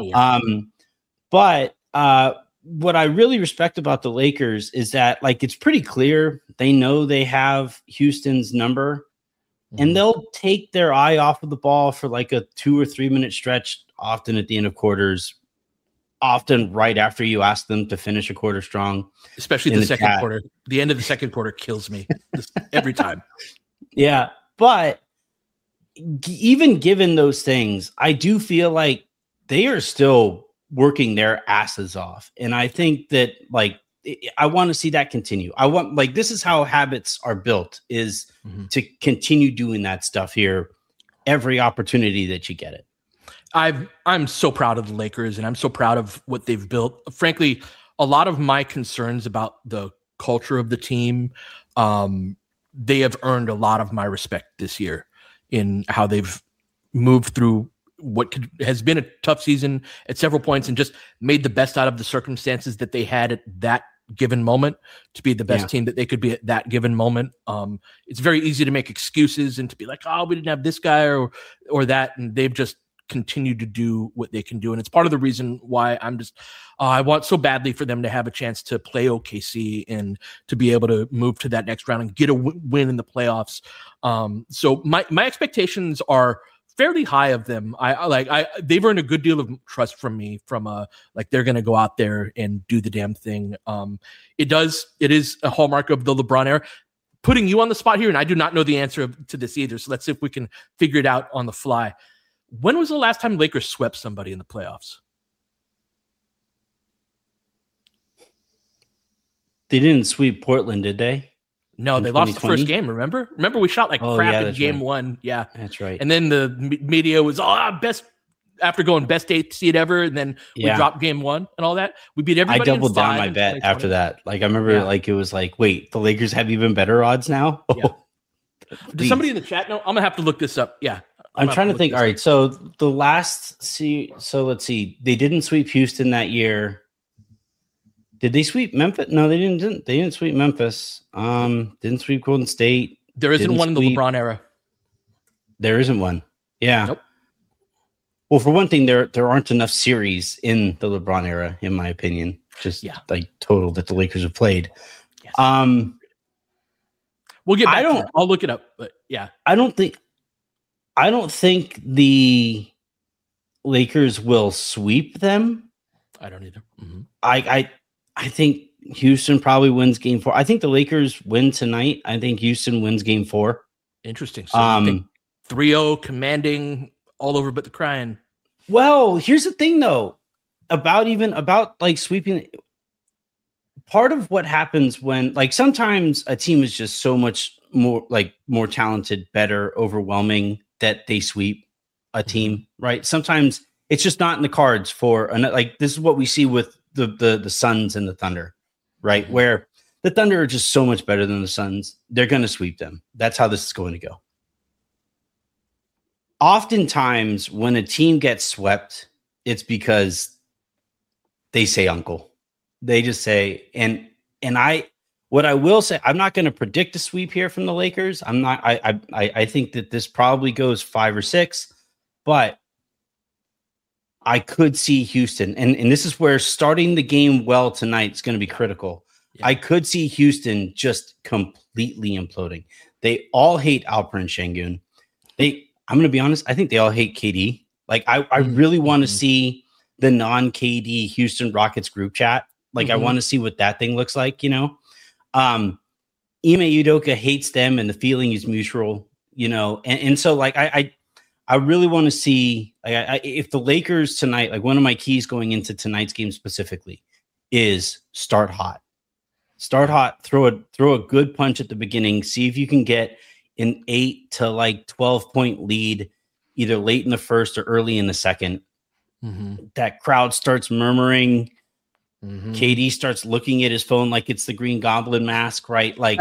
But what I really respect about the Lakers is that like it's pretty clear they know they have Houston's number. And they'll take their eye off of the ball for like a 2 or 3 minute stretch, often at the end of quarters, often right after you ask them to finish a quarter strong. Especially the second quarter. The end of the second quarter kills me every time. Yeah, but even given those things, I do feel like they are still working their asses off. And I think that, like, I want to see that continue. I want, like, this is how habits are built, is to continue doing that stuff here every opportunity that you get it. I'm so proud of the Lakers, and I'm so proud of what they've built. Frankly, a lot of my concerns about the culture of the team, they have earned a lot of my respect this year in how they've moved through what has been a tough season at several points and just made the best out of the circumstances that they had at that given moment to be the best team that they could be at that given moment. It's very easy to make excuses and to be like, oh, we didn't have this guy or that. And they've just continued to do what they can do. And it's part of the reason why I'm just, I want so badly for them to have a chance to play OKC and to be able to move to that next round and get a win in the playoffs. So my expectations are fairly high of them. They've earned a good deal of trust from me like they're going to go out there and do the damn thing. It is a hallmark of the LeBron era. Putting you on the spot here, and I do not know the answer to this either. So let's see if we can figure it out on the fly. When was the last time Lakers swept somebody in the playoffs? They didn't sweep Portland, did they? No, they lost the first game, remember? Remember we shot like crap in game one. Yeah. That's right. And then the media was, best, after going best 8th seed ever, and then we dropped game one and all that. We beat everybody. I doubled down my bet after that. Like, I remember like it was like, wait, the Lakers have even better odds now? Yeah. Does somebody in the chat know? I'm going to have to look this up. Yeah. I'm trying to think. All right. So the last let's see. They didn't sweep Houston that year. Did they sweep Memphis? No, they didn't. They didn't sweep Memphis. Didn't sweep Golden State. There isn't one in the LeBron era. There isn't one. Yeah. Nope. Well, for one thing, there aren't enough series in the LeBron era, in my opinion. Just like total that the Lakers have played. Yes. We'll get back to it. I'll look it up, but yeah. I don't think the Lakers will sweep them. I don't either. Mm-hmm. I think Houston probably wins game 4. I think the Lakers win tonight. I think Houston wins game 4. Interesting. So you think 3-0 commanding all over but the crying. Well, here's the thing though, about like sweeping. Part of what happens when, like, sometimes a team is just so much more talented, better, overwhelming, that they sweep a team, right? Sometimes it's just not in the cards for like, this is what we see with the Suns and the Thunder, right? Where the Thunder are just so much better than the Suns. They're going to sweep them. That's how this is going to go. Oftentimes when a team gets swept, it's because they say uncle. They just say, what I will say, I'm not going to predict a sweep here from the Lakers. I think that this probably goes 5 or 6, but I could see Houston. And this is where starting the game well tonight is going to be critical. Yeah. I could see Houston just completely imploding. They all hate Alperen Şengün. I'm going to be honest. I think they all hate KD. Like, I really want to see the non-KD Houston Rockets group chat. Like, I want to see what that thing looks like, you know? Ime Udoka hates them and the feeling is mutual, you know? And so, like, I really want to see, like, if the Lakers tonight, like, one of my keys going into tonight's game specifically is start hot. Start hot, throw a good punch at the beginning, see if you can get an 8 to like 12 point lead, either late in the first or early in the second. That crowd starts murmuring. KD starts looking at his phone like it's the Green Goblin mask, right? Like,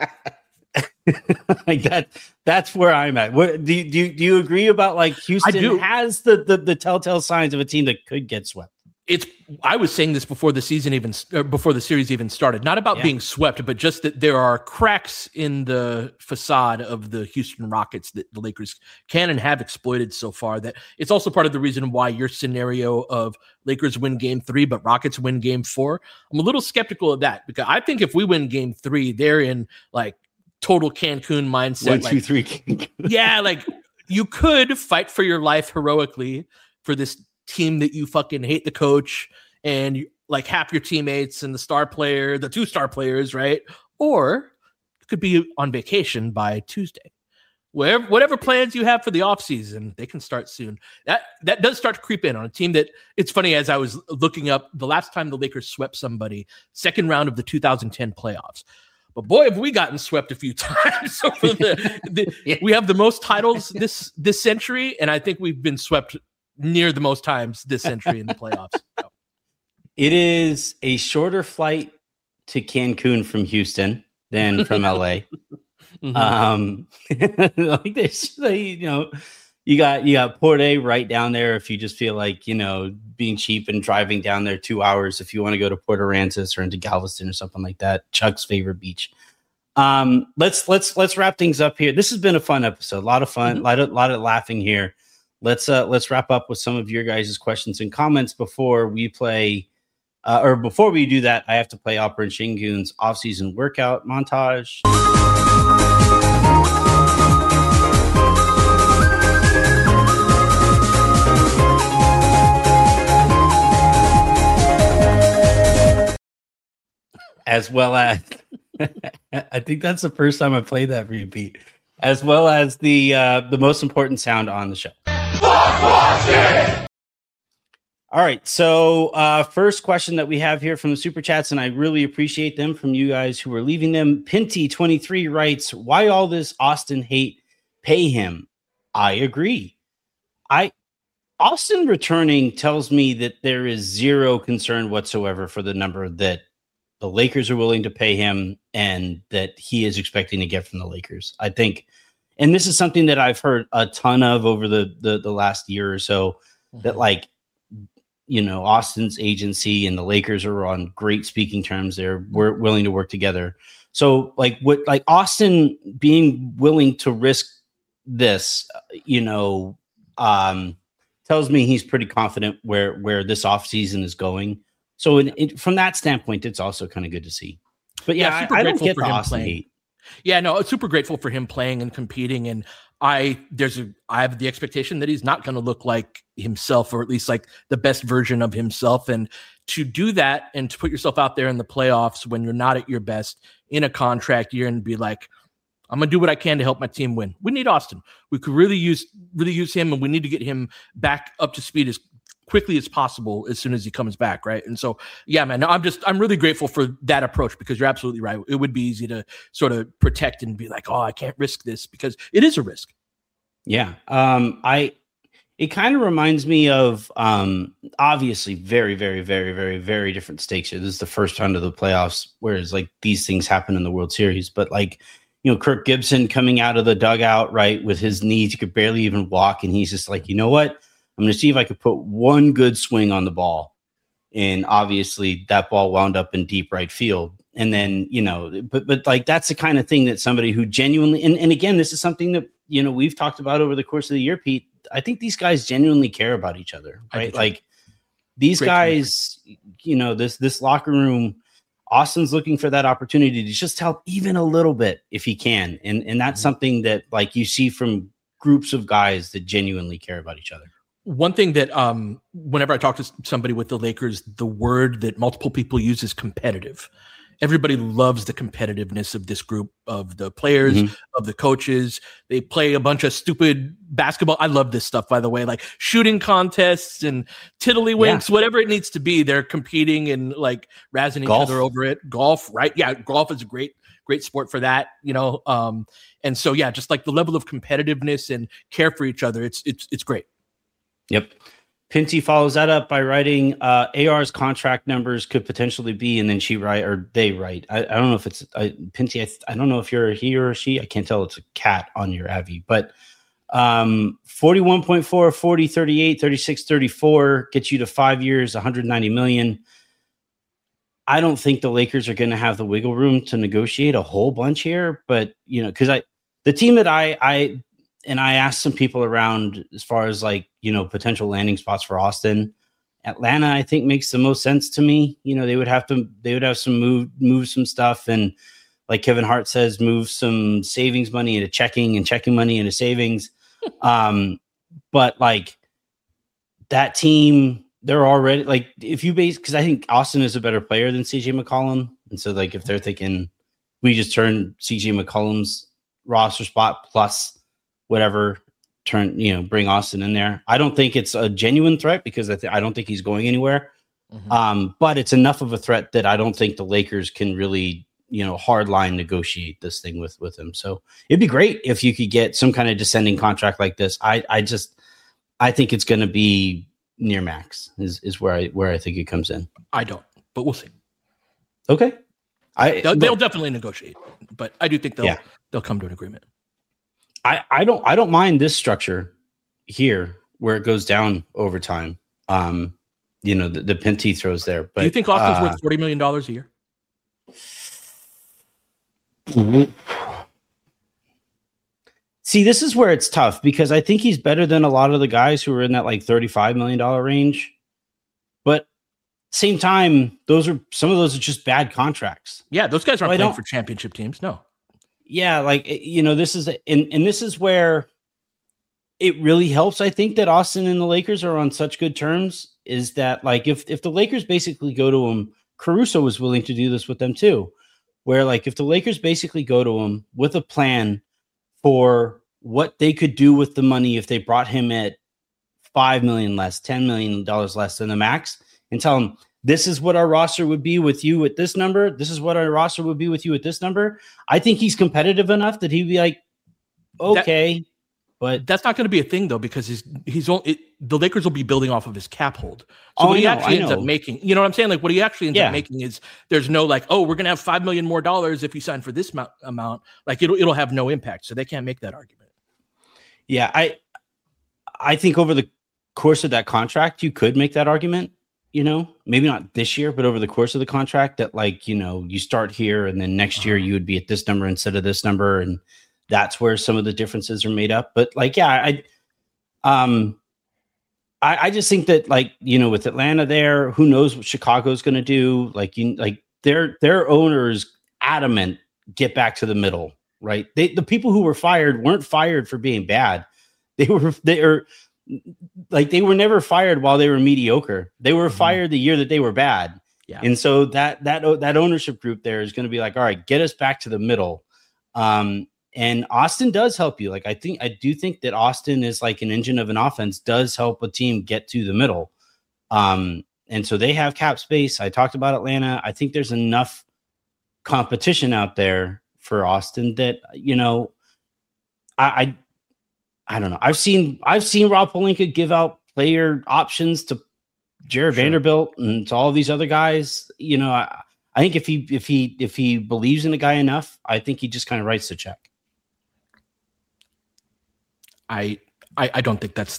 like that. That's where I'm at. What do you agree about, like, Houston has the telltale signs of a team that could get swept? I was saying this before the series even started, not about being swept, but just that there are cracks in the facade of the Houston Rockets that the Lakers can and have exploited so far. That it's also part of the reason why your scenario of Lakers win game 3, but Rockets win game 4. I'm a little skeptical of that, because I think if we win game 3, they're in like total Cancun mindset. 1, 2, 3. Cancun. Yeah. Like, you could fight for your life heroically for this team that you fucking hate the coach and you, like half your teammates and the star player, the 2 star players, right? Or you could be on vacation by Tuesday. Whatever plans you have for the offseason, they can start soon. That does start to creep in on a team that, it's funny, as I was looking up the last time the Lakers swept somebody, second round of the 2010 playoffs. But boy, have we gotten swept a few times. So we have the most titles this century, and I think we've been swept near the most times this century in the playoffs. So. It is a shorter flight to Cancun from Houston than from LA. Like this, you got Port A right down there if you just feel like, being cheap and driving down there 2 hours if you want to go to Port Aransas or into Galveston or something like that. Chuck's favorite beach. Let's wrap things up here. This has been a fun episode, a lot of fun, lot of laughing here. Let's wrap up with some of your guys' questions and comments before we play. Or before we do that, I have to play Opera and Shingun's off-season workout montage. As well as, I think that's the first time I played that repeat, as well as the most important sound on the show. All right, so first question that we have here from the Super Chats, and I really appreciate them from you guys who are leaving them. Pinty23 writes, why all this Austin hate? Pay him. I agree. Austin returning tells me that there is zero concern whatsoever for the number that the Lakers are willing to pay him and that he is expecting to get from the Lakers. I think, and this is something that I've heard a ton of over the last year or so, that Austin's agency and the Lakers are on great speaking terms. We're willing to work together. So Austin being willing to risk this, tells me he's pretty confident where this offseason is going. So from that standpoint, it's also kind of good to see. But yeah, I don't get the Austin hate. Yeah, no, I'm super grateful for him playing and competing. And I have the expectation that he's not going to look like himself, or at least like the best version of himself. And to do that and to put yourself out there in the playoffs when you're not at your best in a contract year and be like, I'm going to do what I can to help my team win. We need Austin. We could really use him, and we need to get him back up to speed as quickly as possible as soon as he comes back, right? And so, yeah, man, I'm really grateful for that approach, because you're absolutely right. It would be easy to sort of protect and be like, oh, I can't risk this, because it is a risk. Yeah. It kind of reminds me of, obviously very, very, very, very, very different stakes here. This is the first round of the playoffs, whereas like these things happen in the World Series, but like, Kirk Gibson coming out of the dugout, right, with his knees, he could barely even walk. And he's just like, you know what? I'm going to see if I could put one good swing on the ball. And obviously that ball wound up in deep right field. And then, but like, that's the kind of thing that somebody who genuinely, and again, this is something that, we've talked about over the course of the year, Pete. I think these guys genuinely care about each other, right? Like these guys, this locker room, Austin's looking for that opportunity to just help even a little bit if he can. And that's something that like you see from groups of guys that genuinely care about each other. One thing that whenever I talk to somebody with the Lakers, the word that multiple people use is competitive. Everybody loves the competitiveness of this group, of the players, of the coaches. They play a bunch of stupid basketball. I love this stuff, by the way, like shooting contests and tiddlywinks, whatever it needs to be. They're competing and like razzing each other over it. Golf, right? Yeah, golf is a great sport for that, and so, yeah, just like the level of competitiveness and care for each other, it's great. Yep. Pinty follows that up by writing AR's contract numbers could potentially be, and then they write. I don't know if it's Pinty. I don't know if you're a he or a she. I can't tell. It's a cat on your Avi, but 41.4, 40, 38, 36, 34 gets you to 5 years, 190 million. I don't think the Lakers are going to have the wiggle room to negotiate a whole bunch here, but because the team that I asked some people around as far as like, potential landing spots for Austin. Atlanta, I think, makes the most sense to me. They would have some move some stuff. And like Kevin Hart says, move some savings money into checking and checking money into savings. But like that team, they're already like, if you base, because I think Austin is a better player than CJ McCollum. And so like if they're thinking we just turn CJ McCollum's roster spot plus whatever, bring Austin in there. I don't think it's a genuine threat because I don't think he's going anywhere. But it's enough of a threat that I don't think the Lakers can really, hardline negotiate this thing with him. So it'd be great if you could get some kind of descending contract like this. I think it's going to be near max is where I think it comes in. I don't, but we'll see. Okay. They'll definitely negotiate, but I do think they'll come to an agreement. I don't mind this structure here where it goes down over time. The pin he throws there. But do you think Austin's worth $40 million a year? See, this is where it's tough because I think he's better than a lot of the guys who are in that like $35 million range. But same time, some of those are just bad contracts. Yeah, those guys aren't playing for championship teams. No. Yeah, this is and this is where it really helps. I think that Austin and the Lakers are on such good terms. Is that like if the Lakers basically go to him, Caruso was willing to do this with them too, where like if the Lakers basically go to him with a plan for what they could do with the money if they brought him at $5 million less, $10 million less than the max, and tell him this is what our roster would be with you at this number. This is what our roster would be with you at this number. I think he's competitive enough that he'd be like, okay. But that's not going to be a thing though, because the Lakers will be building off of his cap hold. So what he actually ends up making, you know what I'm saying? Like what he actually ends up making is there's no like, oh, we're going to have $5 million more if you sign for this amount. Like it'll have no impact. So they can't make that argument. Yeah. I think over the course of that contract, you could make that argument, maybe not this year, but over the course of the contract that like, you start here and then next year you would be at this number instead of this number. And that's where some of the differences are made up. But like, yeah, I just think that like, with Atlanta there, who knows what Chicago's going to do? Like, their owners adamant, get back to the middle, right? The people who were fired weren't fired for being bad. They were never fired while they were mediocre. They were fired the year that they were bad. Yeah. And so that ownership group there is going to be like, all right, get us back to the middle. And Austin does help you. Like, I do think that Austin is like an engine of an offense, does help a team get to the middle. And so they have cap space. I talked about Atlanta. I think there's enough competition out there for Austin that, I don't know. I've seen Rob Pelinka give out player options to Jared Vanderbilt and to all these other guys. I think if he believes in a guy enough, I think he just kind of writes the check. I don't think that's.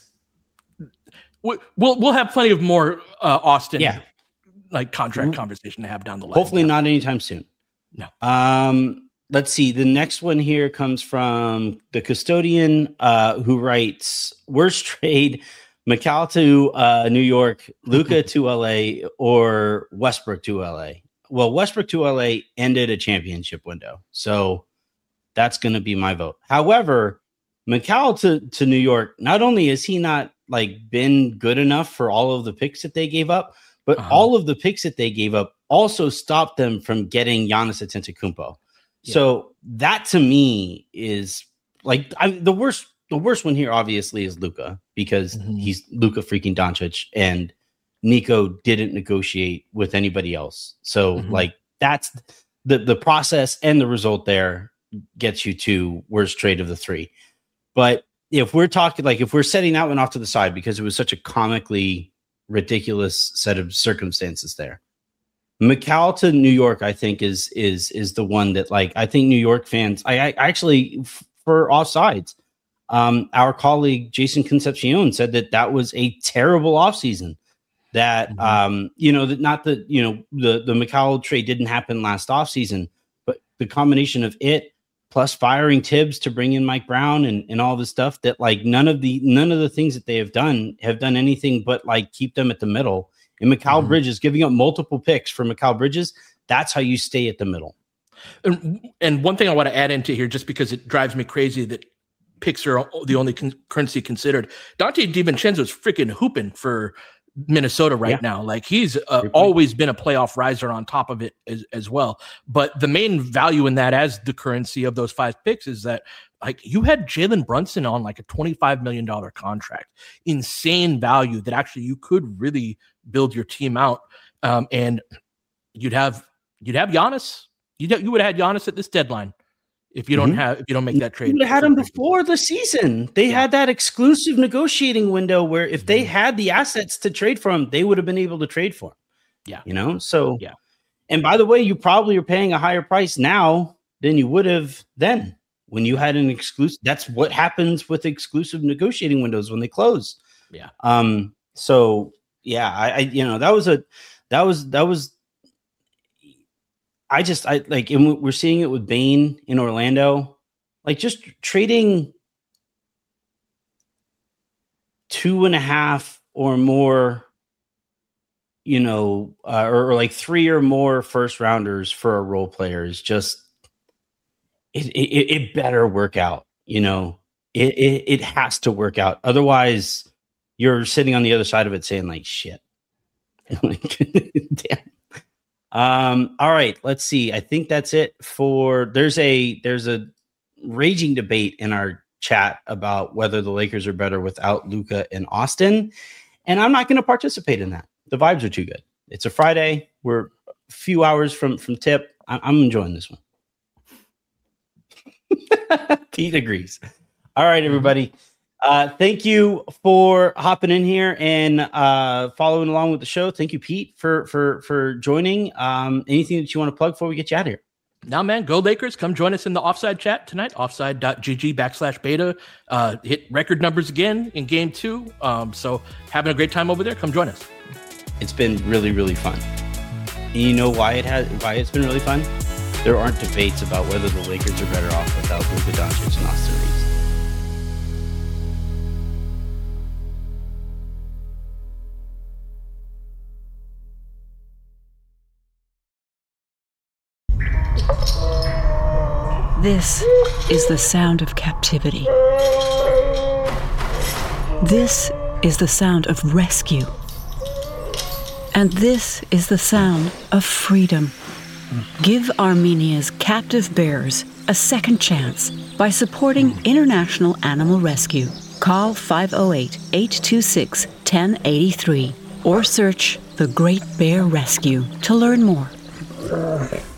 We'll have plenty of more Austin like contract conversation to have down the line. Hopefully not anytime soon. No. Let's see. The next one here comes from the custodian who writes, worst trade, Mikal to New York, Luka to LA, or Westbrook to LA. Well, Westbrook to LA ended a championship window. So that's going to be my vote. However, Mikal to New York, not only has he not like been good enough for all of the picks that they gave up, but all of the picks that they gave up also stopped them from getting Giannis Antetokounmpo. Yeah. So that to me is like the worst one here obviously is Luka, because he's Luka freaking Doncic and Nico didn't negotiate with anybody else. So like that's the process, and the result there gets you to worst trade of the three. But if we're talking, like if we're setting that one off to the side because it was such a comically ridiculous set of circumstances there, Mikal to New York, I think is the one that like, I think New York fans, I actually for offsides, our colleague Jason Concepcion said that was a terrible offseason. That, that not that, the Mikal trade didn't happen last offseason, but the combination of it plus firing Tibbs to bring in Mike Brown and all this stuff, that like none of the things that they have done anything but like keep them at the middle. And Mikal Bridges, giving up multiple picks for Mikal Bridges, that's how you stay at the middle. And one thing I want to add into here, just because it drives me crazy that picks are the only currency considered. Dante DiVincenzo is freaking hooping for Minnesota right now. Like he's always been a playoff riser on top of it as well. But the main value in that as the currency of those 5 picks is that like you had Jalen Brunson on like a $25 million contract, insane value that actually you could really build your team out. And you'd have Giannis. You would have had Giannis at this deadline. If you don't make that trade, you would have had him before the season. They had that exclusive negotiating window where if they had the assets to trade for him, they would have been able to trade for him. Yeah. So yeah. And by the way, you probably are paying a higher price now than you would have then when you had an exclusive. That's what happens with exclusive negotiating windows when they close. Yeah. So yeah, that was. I like, and we're seeing it with Bane in Orlando, like just trading 2.5 or more, or like 3 or more first rounders for a role player is just, it better work out. It has to work out. Otherwise you're sitting on the other side of it saying like, shit, like, damn. All right, let's see. I think that's it for there's a raging debate in our chat about whether the Lakers are better without Luka and Austin. And I'm not going to participate in that. The vibes are too good. It's a Friday. We're a few hours from tip. I'm enjoying this one. Pete agrees. All right, everybody. Thank you for hopping in here and following along with the show. Thank you, Pete, for joining. Anything that you want to plug before we get you out of here? Now, man, go Lakers. Come join us in the Offside chat tonight, offside.gg/beta. Hit record numbers again in game 2. So having a great time over there. Come join us. It's been really, really fun. And you know why it's been really fun? There aren't debates about whether the Lakers are better off without Luka Doncic and Austin Reeves. This is the sound of captivity. This is the sound of rescue. And this is the sound of freedom. Give Armenia's captive bears a second chance by supporting International Animal Rescue. Call 508-826-1083 or search The Great Bear Rescue to learn more.